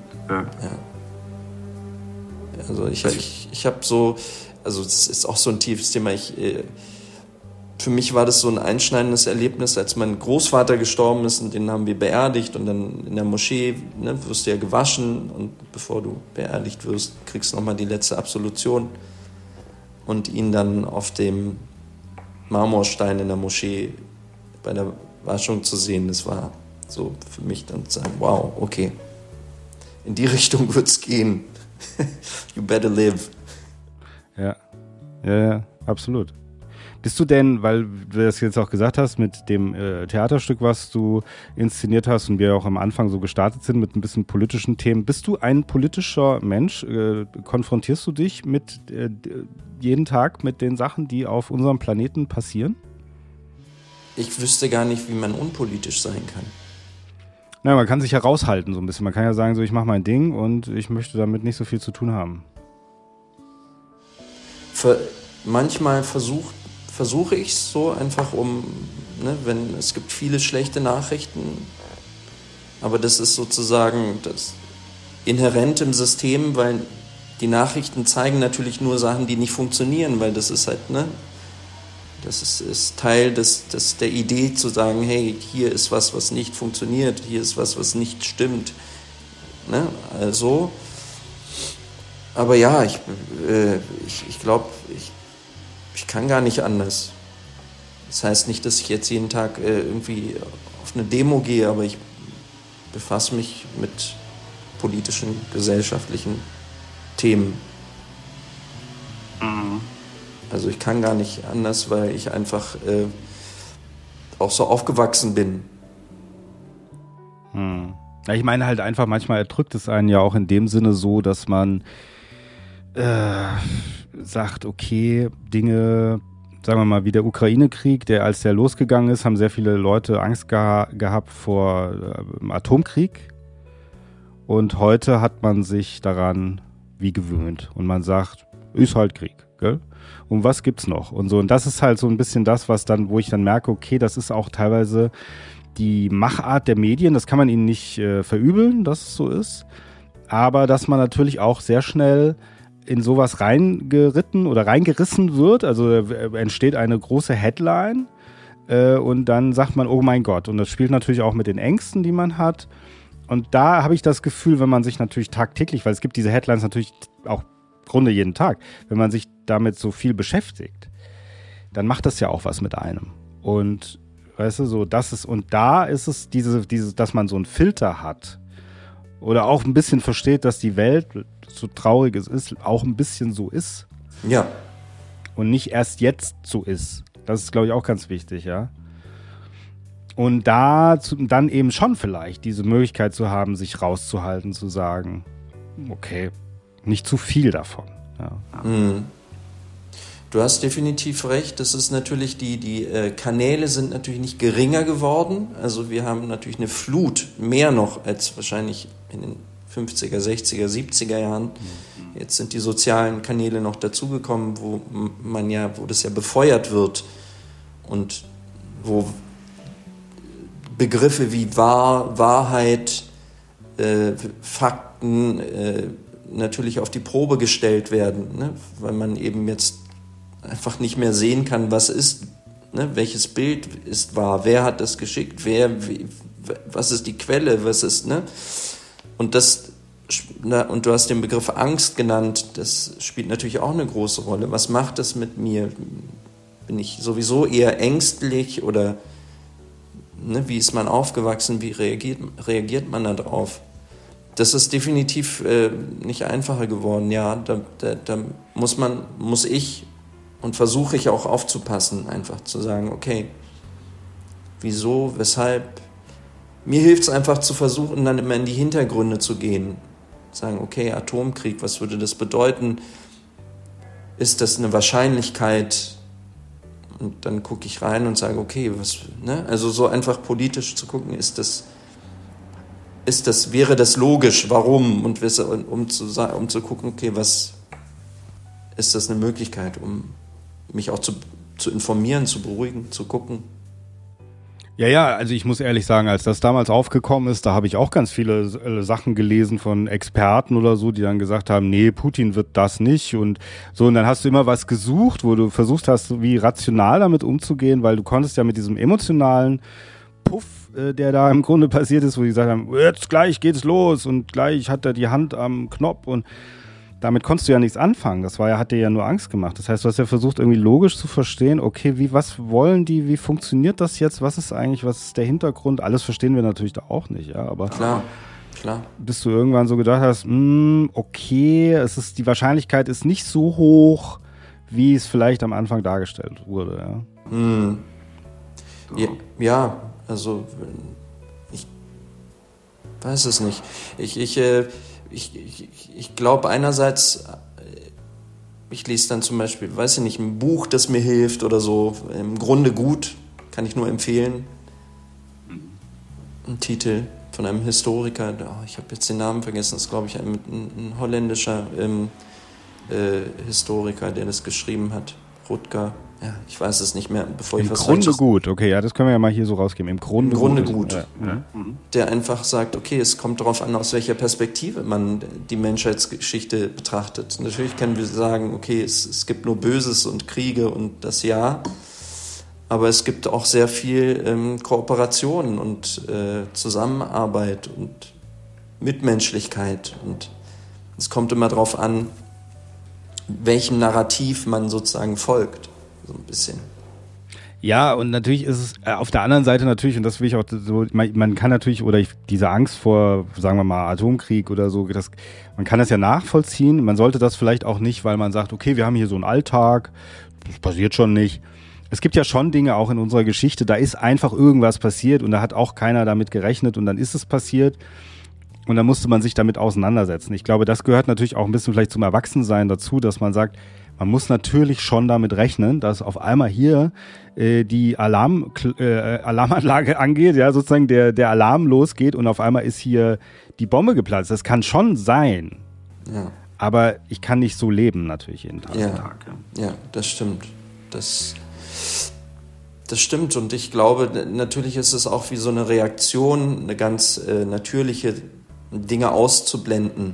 Also ich habe so, also es ist auch so ein tiefes Thema. Für mich war das so ein einschneidendes Erlebnis, als mein Großvater gestorben ist und den haben wir beerdigt und dann in der Moschee wirst du ja gewaschen und bevor du beerdigt wirst, kriegst du nochmal die letzte Absolution und ihn dann auf dem Marmorstein in der Moschee bei der Waschung zu sehen, das war so für mich dann zu sagen, wow, okay, in die Richtung wird's gehen. You better live. Ja, absolut. Bist du denn, weil du das jetzt auch gesagt hast, mit dem Theaterstück, was du inszeniert hast und wir auch am Anfang so gestartet sind mit ein bisschen politischen Themen, bist du ein politischer Mensch? Konfrontierst du dich jeden Tag mit den Sachen, die auf unserem Planeten passieren? Ich wüsste gar nicht, wie man unpolitisch sein kann. Na, man kann sich ja raushalten so ein bisschen. Man kann ja sagen, so ich mache mein Ding und ich möchte damit nicht so viel zu tun haben. Manchmal versuche ich es so einfach wenn es gibt viele schlechte Nachrichten, aber das ist sozusagen das inhärent im System, weil die Nachrichten zeigen natürlich nur Sachen, die nicht funktionieren, weil das ist halt, das ist Teil der Idee zu sagen, hey, hier ist was nicht funktioniert, hier ist was nicht stimmt. Ne? Also, aber ja, ich glaube, ich kann gar nicht anders. Das heißt nicht, dass ich jetzt jeden Tag irgendwie auf eine Demo gehe, aber ich befasse mich mit politischen, gesellschaftlichen Themen. Mhm. Also ich kann gar nicht anders, weil ich einfach auch so aufgewachsen bin. Ja, ich meine halt einfach, manchmal erdrückt es einen ja auch in dem Sinne so, dass man sagt, okay, Dinge, sagen wir mal, wie der Ukraine-Krieg, als der losgegangen ist, haben sehr viele Leute Angst gehabt vor Atomkrieg. Und heute hat man sich daran wie gewöhnt. Und man sagt, ist halt Krieg, gell? Und was gibt's noch? Und so. Und das ist halt so ein bisschen das, wo ich dann merke, okay, das ist auch teilweise die Machart der Medien. Das kann man ihnen nicht verübeln, dass es so ist. Aber dass man natürlich auch sehr schnell in sowas reingeritten oder reingerissen wird. Also entsteht eine große Headline und dann sagt man, oh mein Gott. Und das spielt natürlich auch mit den Ängsten, die man hat. Und da habe ich das Gefühl, wenn man sich natürlich tagtäglich, weil es gibt diese Headlines natürlich auch im Grunde jeden Tag, wenn man sich damit so viel beschäftigt, dann macht das ja auch was mit einem. Und weißt du, so das ist, und da ist es dass man so einen Filter hat oder auch ein bisschen versteht, dass die Welt, so traurig es ist, auch ein bisschen so ist. Ja. Und nicht erst jetzt so ist. Das ist, glaube ich, auch ganz wichtig, ja. Und dann eben schon vielleicht diese Möglichkeit zu haben, sich rauszuhalten, zu sagen, okay, nicht zu viel davon. Ja. Mhm. Du hast definitiv recht. Das ist natürlich, die Kanäle sind natürlich nicht geringer geworden. Also wir haben natürlich eine Flut, mehr noch als wahrscheinlich in den 50er, 60er, 70er Jahren. Jetzt sind die sozialen Kanäle noch dazugekommen, wo das ja befeuert wird und wo Begriffe wie Wahrheit, Fakten natürlich auf die Probe gestellt werden, ne? Weil man eben jetzt einfach nicht mehr sehen kann, was ist, ne? Welches Bild ist wahr, wer hat das geschickt, was ist die Quelle, was ist, ne? Und und du hast den Begriff Angst genannt, das spielt natürlich auch eine große Rolle. Was macht das mit mir? Bin ich sowieso eher ängstlich oder wie ist man aufgewachsen, wie reagiert man da drauf? Das ist definitiv nicht einfacher geworden. Ja, da muss ich und versuche ich auch aufzupassen, einfach zu sagen, okay, wieso, weshalb? Mir hilft es einfach zu versuchen, dann immer in die Hintergründe zu gehen. Sagen, okay, Atomkrieg, was würde das bedeuten? Ist das eine Wahrscheinlichkeit? Und dann gucke ich rein und sage, okay, also so einfach politisch zu gucken, wäre das logisch, warum? Und um zu gucken, okay, was ist das eine Möglichkeit, um mich auch zu informieren, zu beruhigen, zu gucken. Ja, also ich muss ehrlich sagen, als das damals aufgekommen ist, da habe ich auch ganz viele Sachen gelesen von Experten oder so, die dann gesagt haben, nee, Putin wird das nicht und so. Und dann hast du immer was gesucht, wo du versucht hast, wie rational damit umzugehen, weil du konntest ja mit diesem emotionalen Puff, der da im Grunde passiert ist, wo die gesagt haben, jetzt gleich geht's los und gleich hat er die Hand am Knopf und damit konntest du ja nichts anfangen. Das hat dir ja nur Angst gemacht. Das heißt, du hast ja versucht, irgendwie logisch zu verstehen, okay, was wollen die, wie funktioniert das jetzt, was ist der Hintergrund? Alles verstehen wir natürlich da auch nicht, ja, aber klar. Bis du irgendwann so gedacht hast, okay, die Wahrscheinlichkeit ist nicht so hoch, wie es vielleicht am Anfang dargestellt wurde, ja. Ja, also ich weiß es nicht. Ich glaube einerseits, ich lese dann zum Beispiel, weiß ich nicht, ein Buch, das mir hilft oder so, im Grunde gut, kann ich nur empfehlen. Ein Titel von einem Historiker, ich habe jetzt den Namen vergessen, das ist, glaube ich, ein holländischer Historiker, der das geschrieben hat, Rutger. Ja, ich weiß es nicht mehr, bevor ich was Im Grunde gut, okay, ja, das können wir ja mal hier so rausgeben. Im Grunde gut. Ja. Der einfach sagt, okay, es kommt darauf an, aus welcher Perspektive man die Menschheitsgeschichte betrachtet. Natürlich können wir sagen, okay, es gibt nur Böses und Kriege und das ja, aber es gibt auch sehr viel Kooperation und Zusammenarbeit und Mitmenschlichkeit, und es kommt immer darauf an, welchem Narrativ man sozusagen folgt. So ein bisschen. Ja, und natürlich ist es auf der anderen Seite natürlich, und das will ich auch so, man kann natürlich, oder diese Angst vor, sagen wir mal, Atomkrieg oder so, man kann das ja nachvollziehen. Man sollte das vielleicht auch nicht, weil man sagt, okay, wir haben hier so einen Alltag, das passiert schon nicht. Es gibt ja schon Dinge auch in unserer Geschichte, da ist einfach irgendwas passiert und da hat auch keiner damit gerechnet und dann ist es passiert. Und dann musste man sich damit auseinandersetzen. Ich glaube, das gehört natürlich auch ein bisschen vielleicht zum Erwachsensein dazu, dass man sagt, man muss natürlich schon damit rechnen, dass auf einmal hier die Alarmanlage angeht, ja, sozusagen der Alarm losgeht und auf einmal ist hier die Bombe geplatzt. Das kann schon sein. Ja. Aber ich kann nicht so leben natürlich jeden Tag. Ja, das stimmt. Das stimmt, und ich glaube, natürlich ist es auch wie so eine Reaktion, eine ganz natürliche, Dinge auszublenden,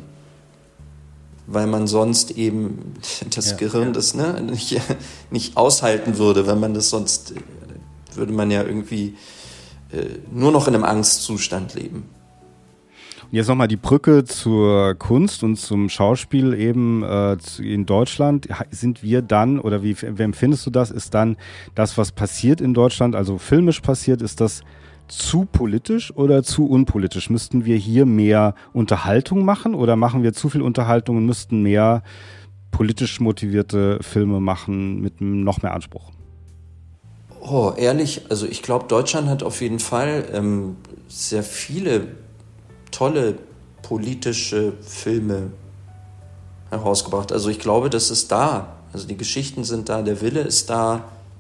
weil man sonst eben das Gehirn das nicht aushalten würde, wenn man das sonst, würde man ja irgendwie nur noch in einem Angstzustand leben. Und jetzt nochmal die Brücke zur Kunst und zum Schauspiel eben in Deutschland. Sind wir dann, oder wie empfindest du das, ist dann das, was passiert in Deutschland, also filmisch passiert, ist das zu politisch oder zu unpolitisch? Müssten wir hier mehr Unterhaltung machen oder machen wir zu viel Unterhaltung und müssten mehr politisch motivierte Filme machen mit noch mehr Anspruch? Oh, ehrlich, also ich glaube, Deutschland hat auf jeden Fall sehr viele tolle politische Filme herausgebracht. Also ich glaube, das ist da. Also die Geschichten sind da, der Wille ist da.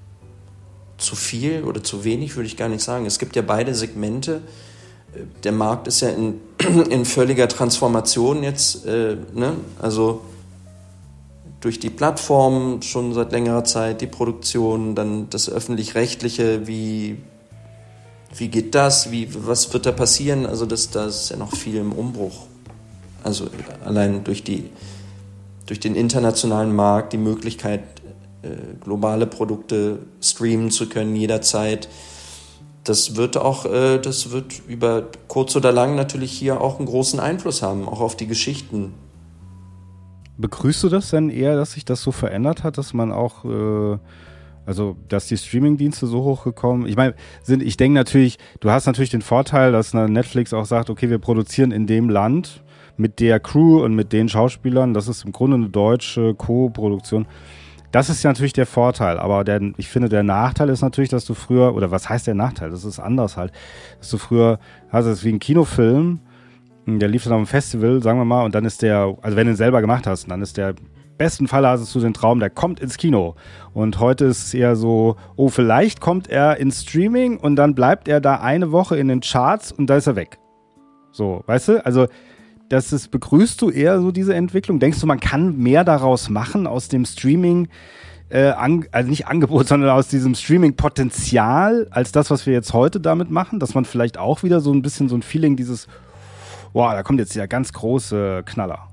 Zu viel oder zu wenig würde ich gar nicht sagen. Es gibt ja beide Segmente. Der Markt ist ja in völliger Transformation jetzt. Also durch die Plattformen schon seit längerer Zeit, die Produktion, dann das Öffentlich-Rechtliche, wie geht das, was wird da passieren? Also das ist ja noch viel im Umbruch. Also allein durch den internationalen Markt, die Möglichkeit, globale Produkte streamen zu können jederzeit. Das wird über kurz oder lang natürlich hier auch einen großen Einfluss haben, auch auf die Geschichten. Begrüßt du das denn eher, dass sich das so verändert hat, dass man auch, dass die Streamingdienste so hochgekommen? Ich meine, ich denke natürlich, du hast natürlich den Vorteil, dass Netflix auch sagt, okay, wir produzieren in dem Land mit der Crew und mit den Schauspielern. Das ist im Grunde eine deutsche Co-Produktion. Das ist ja natürlich der Vorteil, aber ich finde, der Nachteil ist natürlich, dass du früher, oder was heißt der Nachteil? Das ist anders halt, dass du früher, hast es wie ein Kinofilm, der lief dann auf einem Festival, sagen wir mal, und dann ist also wenn du ihn selber gemacht hast, dann ist im besten Fall hast du den Traum, der kommt ins Kino. Und heute ist es eher so, vielleicht kommt er ins Streaming und dann bleibt er da eine Woche in den Charts und da ist er weg. So, weißt du? Also, begrüßt du eher so diese Entwicklung? Denkst du, man kann mehr daraus machen aus dem Streaming, also nicht Angebot, sondern aus diesem Streaming-Potenzial, als das, was wir jetzt heute damit machen? Dass man vielleicht auch wieder so ein bisschen so ein Feeling da kommt jetzt der ganz große Knaller.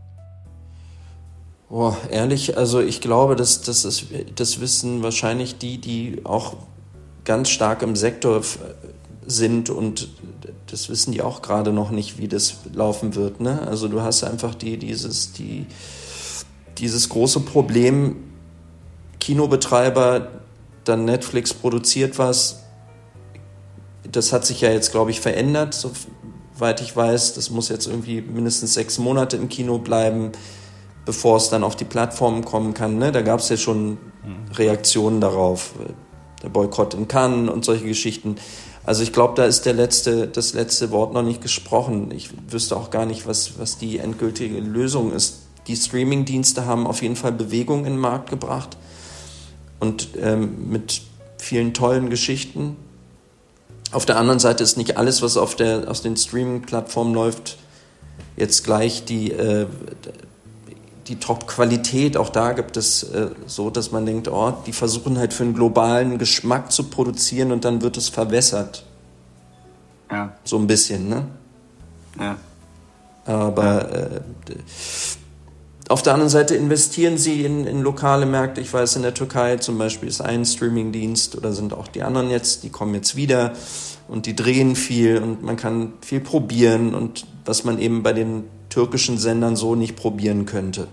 Ehrlich, also ich glaube, das wissen wahrscheinlich die auch ganz stark im Sektor sind, und das wissen die auch gerade noch nicht, wie das laufen wird. Ne? Also du hast einfach dieses große Problem, Kinobetreiber, dann Netflix produziert was. Das hat sich ja jetzt, glaube ich, verändert, soweit ich weiß. Das muss jetzt irgendwie mindestens 6 Monate im Kino bleiben, bevor es dann auf die Plattformen kommen kann. Ne? Da gab es ja schon Reaktionen darauf. Der Boykott in Cannes und solche Geschichten. Also ich glaube, da ist das letzte Wort noch nicht gesprochen. Ich wüsste auch gar nicht, was die endgültige Lösung ist. Die Streaming-Dienste haben auf jeden Fall Bewegung in den Markt gebracht und mit vielen tollen Geschichten. Auf der anderen Seite ist nicht alles, was aus den Streaming-Plattformen läuft, jetzt gleich die Top-Qualität. Auch da gibt es so, dass man denkt, die versuchen halt für einen globalen Geschmack zu produzieren und dann wird es verwässert. Ja. So ein bisschen, ne? Ja. Aber auf der anderen Seite investieren sie in lokale Märkte. Ich weiß, in der Türkei zum Beispiel ist ein Streamingdienst oder sind auch die anderen jetzt, die kommen jetzt wieder und die drehen viel und man kann viel probieren und was man eben bei den türkischen Sendern so nicht probieren könnte.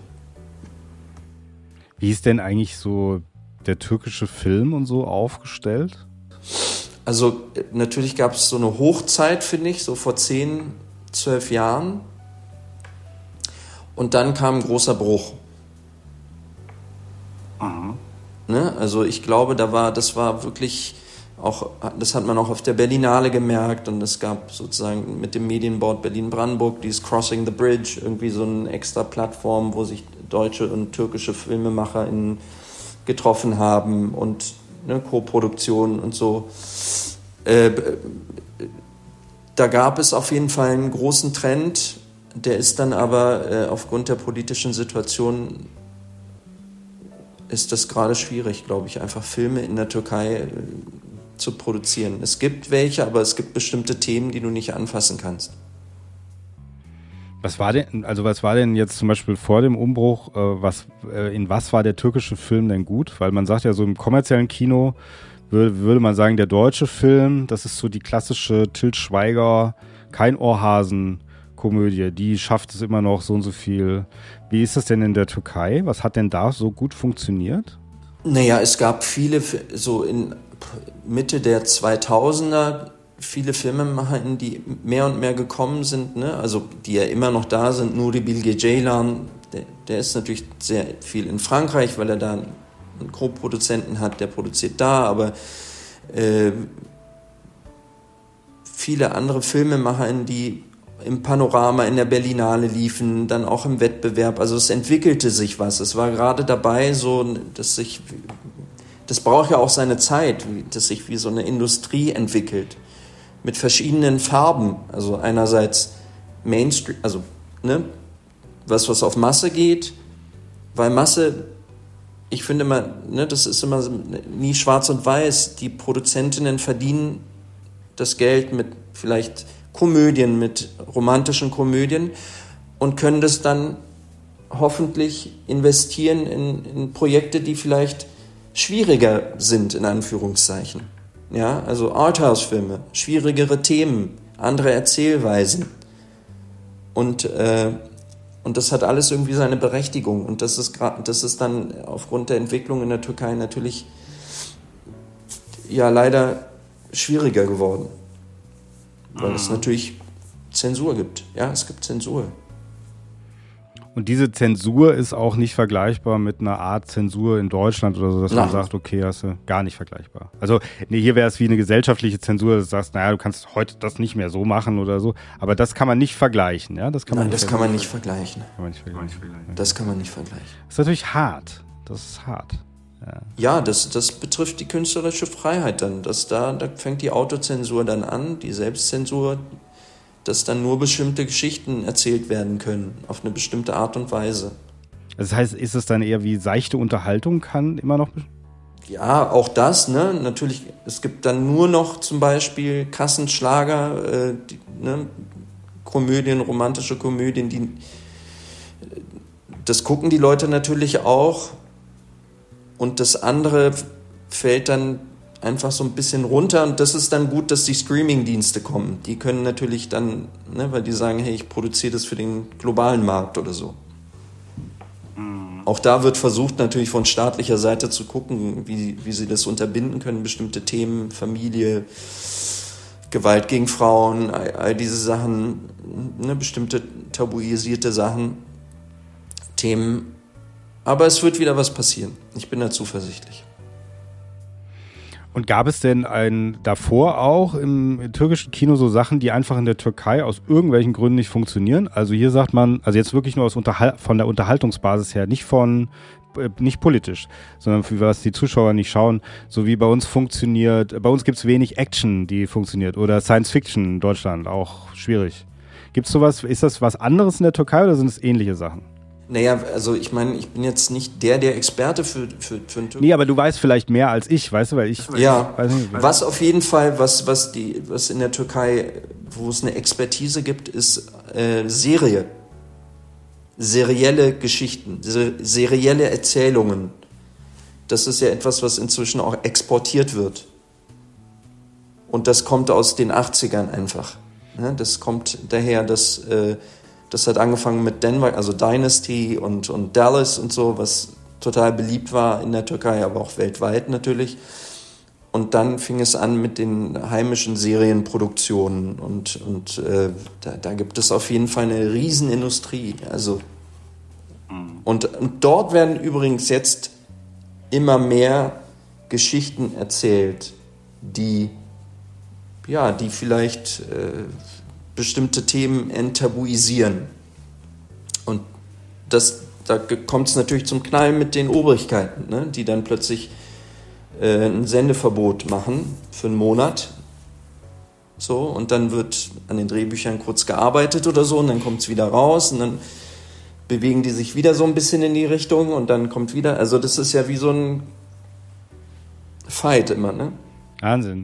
Wie ist denn eigentlich so der türkische Film und so aufgestellt? Also natürlich gab es so eine Hochzeit, finde ich, so vor 10, 12 Jahren. Und dann kam ein großer Bruch. Aha. Ne? Also ich glaube, das war wirklich auch, das hat man auch auf der Berlinale gemerkt und es gab sozusagen mit dem Medienboard Berlin-Brandenburg dieses Crossing the Bridge, irgendwie so eine extra Plattform, wo sich deutsche und türkische FilmemacherInnen getroffen haben und Co-Produktionen und so. Da gab es auf jeden Fall einen großen Trend, der ist dann aber aufgrund der politischen Situation ist das gerade schwierig, glaube ich, einfach Filme in der Türkei zu produzieren. Es gibt welche, aber es gibt bestimmte Themen, die du nicht anfassen kannst. Was war denn jetzt zum Beispiel vor dem Umbruch, in was war der türkische Film denn gut? Weil man sagt ja so im kommerziellen Kino würde man sagen, der deutsche Film, das ist so die klassische Til Schweiger, kein Ohrhasen-Komödie, die schafft es immer noch so und so viel. Wie ist das denn in der Türkei? Was hat denn da so gut funktioniert? Naja, es gab viele, so in Mitte der 2000er, viele Filmemacher, die mehr und mehr gekommen sind, ne? Also die ja immer noch da sind. Nuri Bilge Ceylan, der ist natürlich sehr viel in Frankreich, weil er da einen Co-Produzenten hat, der produziert da, aber viele andere Filmemacher, die im Panorama, in der Berlinale liefen, dann auch im Wettbewerb. Also es entwickelte sich was. Es war gerade dabei, so, das braucht ja auch seine Zeit, dass sich wie so eine Industrie entwickelt. Mit verschiedenen Farben. Also einerseits Mainstream, also was auf Masse geht, weil Masse, ich finde immer, das ist immer nie schwarz und weiß. Die Produzentinnen verdienen das Geld mit vielleicht Komödien, mit romantischen Komödien und können das dann hoffentlich investieren in Projekte, die vielleicht schwieriger sind, in Anführungszeichen. Ja, also Arthouse-Filme, schwierigere Themen, andere Erzählweisen. Und das hat alles irgendwie seine Berechtigung. Und das ist dann aufgrund der Entwicklung in der Türkei natürlich ja leider schwieriger geworden. Weil es natürlich Zensur gibt. Ja, es gibt Zensur. Und diese Zensur ist auch nicht vergleichbar mit einer Art Zensur in Deutschland oder so, dass man sagt, okay, hast du gar nicht vergleichbar. Also hier wäre es wie eine gesellschaftliche Zensur, dass du sagst, naja, du kannst heute das nicht mehr so machen oder so. Aber das kann man nicht vergleichen, ja? Das kann man nicht vergleichen. Das kann man nicht vergleichen. Das ist natürlich hart. Das ist hart. Ja, das betrifft die künstlerische Freiheit dann. Da fängt die Autozensur dann an, die Selbstzensur, dass dann nur bestimmte Geschichten erzählt werden können, auf eine bestimmte Art und Weise. Das heißt, ist es dann eher wie seichte Unterhaltung kann immer noch? Ja, auch das, ne? Natürlich, es gibt dann nur noch zum Beispiel Kassenschlager, Komödien, romantische Komödien, das gucken die Leute natürlich auch. Und das andere fällt dann einfach so ein bisschen runter. Und das ist dann gut, dass die Streaming-Dienste kommen. Die können natürlich dann, weil die sagen, hey, ich produziere das für den globalen Markt oder so. Auch da wird versucht, natürlich von staatlicher Seite zu gucken, wie sie das unterbinden können. Bestimmte Themen, Familie, Gewalt gegen Frauen, all diese Sachen, bestimmte tabuisierte Sachen, Themen. Aber es wird wieder was passieren. Ich bin da zuversichtlich. Und gab es denn davor auch im türkischen Kino so Sachen, die einfach in der Türkei aus irgendwelchen Gründen nicht funktionieren? Also hier sagt man, also jetzt wirklich nur von der Unterhaltungsbasis her, nicht politisch, sondern für was die Zuschauer nicht schauen, so wie bei uns funktioniert. Bei uns gibt es wenig Action, die funktioniert, oder Science Fiction in Deutschland, auch schwierig. Gibt es sowas, ist das was anderes in der Türkei oder sind es ähnliche Sachen? Naja, also ich meine, ich bin jetzt nicht der Experte für einen Türken. Nee, aber du weißt vielleicht mehr als ich, weißt du, weil ich Ja, weiß nicht. was auf jeden Fall, was in der Türkei, wo es eine Expertise gibt, ist serielle Geschichten, serielle Erzählungen. Das ist ja etwas, was inzwischen auch exportiert wird. Und das kommt aus den 80ern einfach. Das kommt daher, dass das hat angefangen mit Denver, also Dynasty und Dallas und so, was total beliebt war in der Türkei, aber auch weltweit natürlich. Und dann fing es an mit den heimischen Serienproduktionen und da gibt es auf jeden Fall eine Riesenindustrie. Also und dort werden übrigens jetzt immer mehr Geschichten erzählt, die vielleicht bestimmte Themen enttabuisieren. Und da kommt es natürlich zum Knallen mit den Obrigkeiten, ne? Die dann plötzlich ein Sendeverbot machen für einen Monat. So, und dann wird an den Drehbüchern kurz gearbeitet oder so und dann kommt es wieder raus und dann bewegen die sich wieder so ein bisschen in die Richtung und dann kommt wieder, also das ist ja wie so ein Fight immer, ne? Wahnsinn.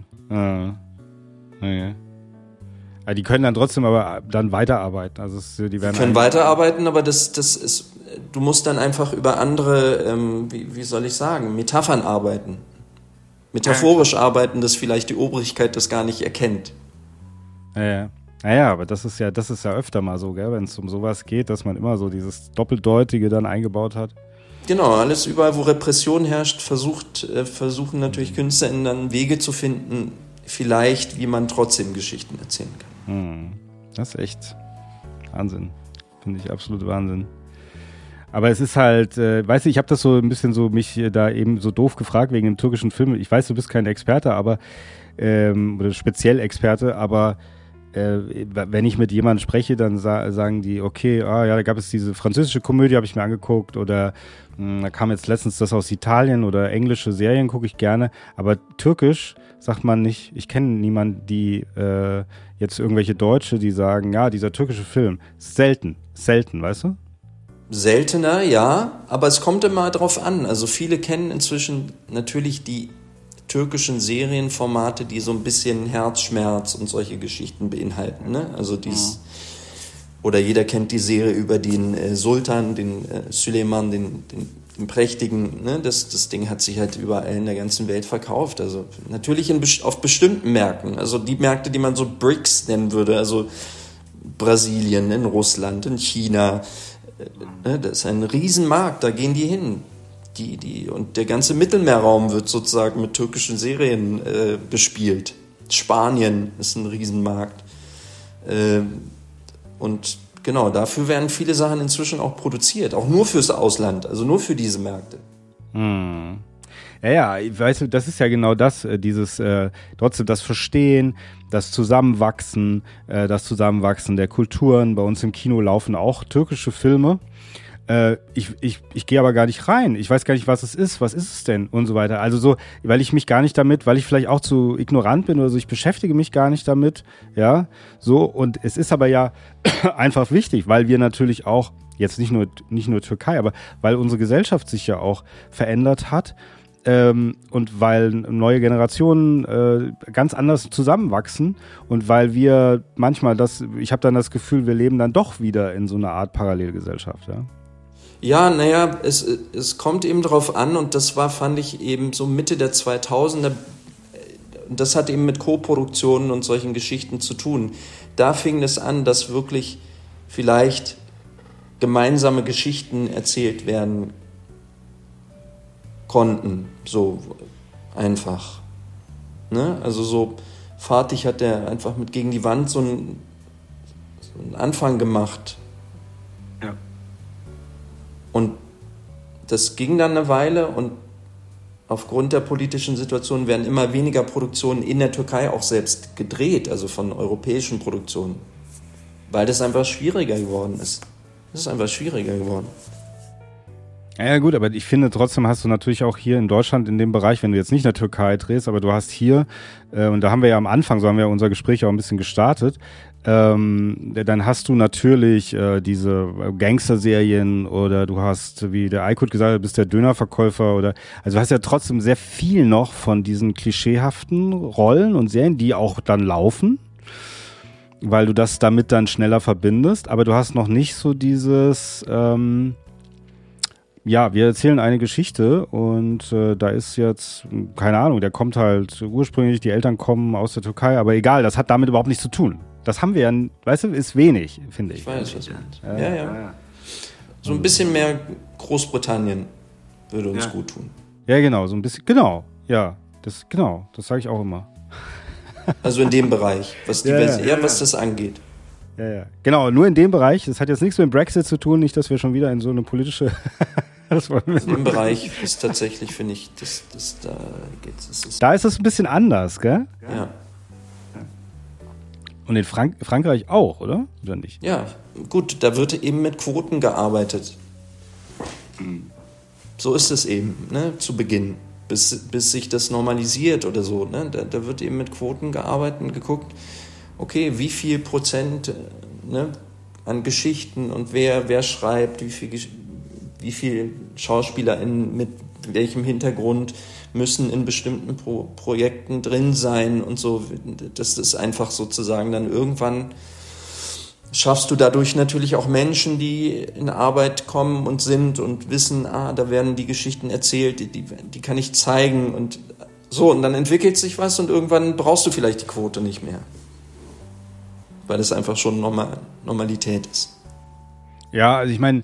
Okay. Aber die können dann trotzdem aber dann weiterarbeiten. Also die können weiterarbeiten, aber das ist, du musst dann einfach über andere, wie soll ich sagen, Metaphern arbeiten. Metaphorisch arbeiten, dass vielleicht die Obrigkeit das gar nicht erkennt. Ja. Naja, aber das ist ja öfter mal so, gell, wenn es um sowas geht, dass man immer so dieses Doppeldeutige dann eingebaut hat. Genau, alles überall, wo Repression herrscht, versuchen natürlich KünstlerInnen dann Wege zu finden, vielleicht, wie man trotzdem Geschichten erzählen kann. Das ist echt Wahnsinn. Finde ich absolut Wahnsinn. Aber es ist halt, weißt du, ich habe das so ein bisschen so mich da eben so doof gefragt wegen dem türkischen Film. Ich weiß, du bist kein Experte, aber oder speziell Experte, aber wenn ich mit jemandem spreche, dann sagen die, okay, da gab es diese französische Komödie, habe ich mir angeguckt, oder da kam jetzt letztens das aus Italien, oder englische Serien gucke ich gerne, aber türkisch sagt man nicht. Ich kenne niemanden, die jetzt irgendwelche Deutsche, die sagen, ja, dieser türkische Film, selten, weißt du? Seltener, ja, aber es kommt immer drauf an. Also viele kennen inzwischen natürlich die türkischen Serienformate, die so ein bisschen Herzschmerz und solche Geschichten beinhalten, ne? Also oder jeder kennt die Serie über den Sultan, den Süleyman, den Prächtigen, ne? Das Ding hat sich halt überall in der ganzen Welt verkauft. Also natürlich auf bestimmten Märkten. Also die Märkte, die man so BRICS nennen würde, also Brasilien, in Russland, in China. Das ist ein Riesenmarkt, da gehen die hin. Und der ganze Mittelmeerraum wird sozusagen mit türkischen Serien bespielt. Spanien ist ein Riesenmarkt. Und genau, dafür werden viele Sachen inzwischen auch produziert, auch nur fürs Ausland, also nur für diese Märkte. Ja, weißt du, das ist ja genau das, trotzdem das Verstehen, das Zusammenwachsen der Kulturen. Bei uns im Kino laufen auch türkische Filme. Ich gehe aber gar nicht rein. Ich weiß gar nicht, was es ist. Was ist es denn? Und so weiter. Also so, weil ich vielleicht auch zu ignorant bin oder so, ich beschäftige mich gar nicht damit. Ja, so. Und es ist aber ja einfach wichtig, weil wir natürlich auch, jetzt nicht nur Türkei, aber weil unsere Gesellschaft sich ja auch verändert hat. Und weil neue Generationen ganz anders zusammenwachsen und weil wir manchmal ich habe dann das Gefühl, wir leben dann doch wieder in so einer Art Parallelgesellschaft, ja. Ja, naja, es kommt eben drauf an und das fand ich eben so Mitte der 2000er, das hat eben mit Co-Produktionen und solchen Geschichten zu tun. Da fing es an, dass wirklich vielleicht gemeinsame Geschichten erzählt werden konnten, so einfach. Ne? Also so Fatih hat der einfach mit gegen die Wand so einen Anfang gemacht. Ja. Und das ging dann eine Weile und aufgrund der politischen Situation werden immer weniger Produktionen in der Türkei auch selbst gedreht, also von europäischen Produktionen. Weil das einfach schwieriger geworden ist. Es ist einfach schwieriger geworden. Ja gut, aber ich finde trotzdem hast du natürlich auch hier in Deutschland in dem Bereich, wenn du jetzt nicht in der Türkei drehst, aber du hast hier, und da haben wir ja am Anfang, so haben wir unser Gespräch auch ein bisschen gestartet, dann hast du natürlich diese Gangster-Serien oder du hast, wie der Aykut gesagt hat, bist der Dönerverkäufer oder, also du hast ja trotzdem sehr viel noch von diesen klischeehaften Rollen und Serien, die auch dann laufen, weil du das damit dann schneller verbindest, aber du hast noch nicht so dieses, ja, wir erzählen eine Geschichte und da ist jetzt, keine Ahnung, der kommt halt ursprünglich, die Eltern kommen aus der Türkei, aber egal, das hat damit überhaupt nichts zu tun. Das haben wir ja, weißt du, ist wenig, finde ich. Ich weiß, was du meinst. Ja. So ein bisschen mehr Großbritannien würde uns gut tun. Ja, genau, so ein bisschen, genau, ja, das sage ich auch immer. Also in dem Bereich, was das angeht. Ja. Genau, nur in dem Bereich. Das hat jetzt nichts mit dem Brexit zu tun, nicht, dass wir schon wieder in so eine politische. Das wollen wir in dem Bereich ist tatsächlich, finde ich, da geht's. Da ist es ein bisschen anders, gell? Ja. Und in Frankreich auch, oder? Oder nicht? Ja, gut, da wird eben mit Quoten gearbeitet. So ist es eben, ne, zu Beginn. Bis sich das normalisiert oder so. Ne? Da wird eben mit Quoten gearbeitet und geguckt, okay, wie viel Prozent an Geschichten und wer schreibt, wie viel SchauspielerInnen mit welchem Hintergrund müssen in bestimmten Projekten drin sein und so. Das ist einfach sozusagen dann irgendwann schaffst du dadurch natürlich auch Menschen, die in Arbeit kommen und sind und wissen, da werden die Geschichten erzählt, die kann ich zeigen und so. Und dann entwickelt sich was und irgendwann brauchst du vielleicht die Quote nicht mehr. Weil es einfach schon Normalität ist. Ja, also ich meine,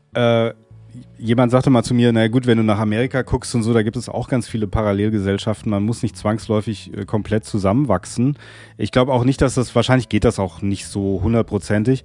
jemand sagte mal zu mir, na gut, wenn du nach Amerika guckst und so, da gibt es auch ganz viele Parallelgesellschaften, man muss nicht zwangsläufig komplett zusammenwachsen. Ich glaube auch nicht, dass wahrscheinlich geht das auch nicht so 100%ig,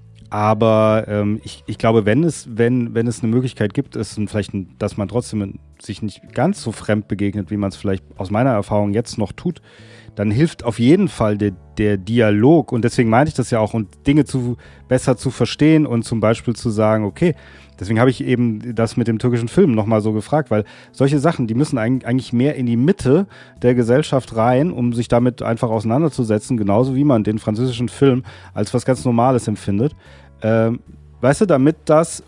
aber ich glaube, wenn es eine Möglichkeit gibt, dass man trotzdem sich nicht ganz so fremd begegnet, wie man es vielleicht aus meiner Erfahrung jetzt noch tut, dann hilft auf jeden Fall der Dialog und deswegen meinte ich das ja auch und Dinge besser zu verstehen und zum Beispiel zu sagen, okay, deswegen habe ich eben das mit dem türkischen Film nochmal so gefragt, weil solche Sachen, die müssen eigentlich mehr in die Mitte der Gesellschaft rein, um sich damit einfach auseinanderzusetzen, genauso wie man den französischen Film als was ganz Normales empfindet. Weißt du, damit das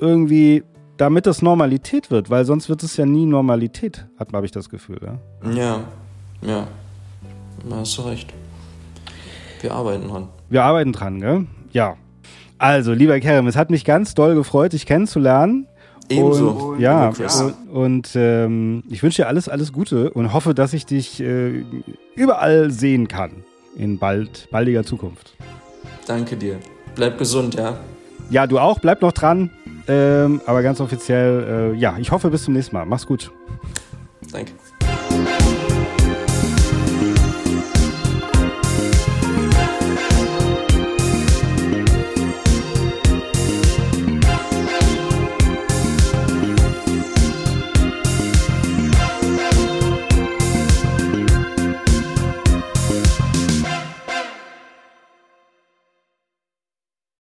Normalität wird, weil sonst wird es ja nie Normalität, habe ich das Gefühl. Ja. Da hast du recht. Wir arbeiten dran. Gell? Ja. Also, lieber Kerem, es hat mich ganz doll gefreut, dich kennenzulernen. Ebenso. Und ich wünsche dir alles Gute und hoffe, dass ich dich überall sehen kann in baldiger Zukunft. Danke dir. Bleib gesund, ja? Ja, du auch. Bleib noch dran. Aber ganz offiziell, ich hoffe, bis zum nächsten Mal. Mach's gut. Danke.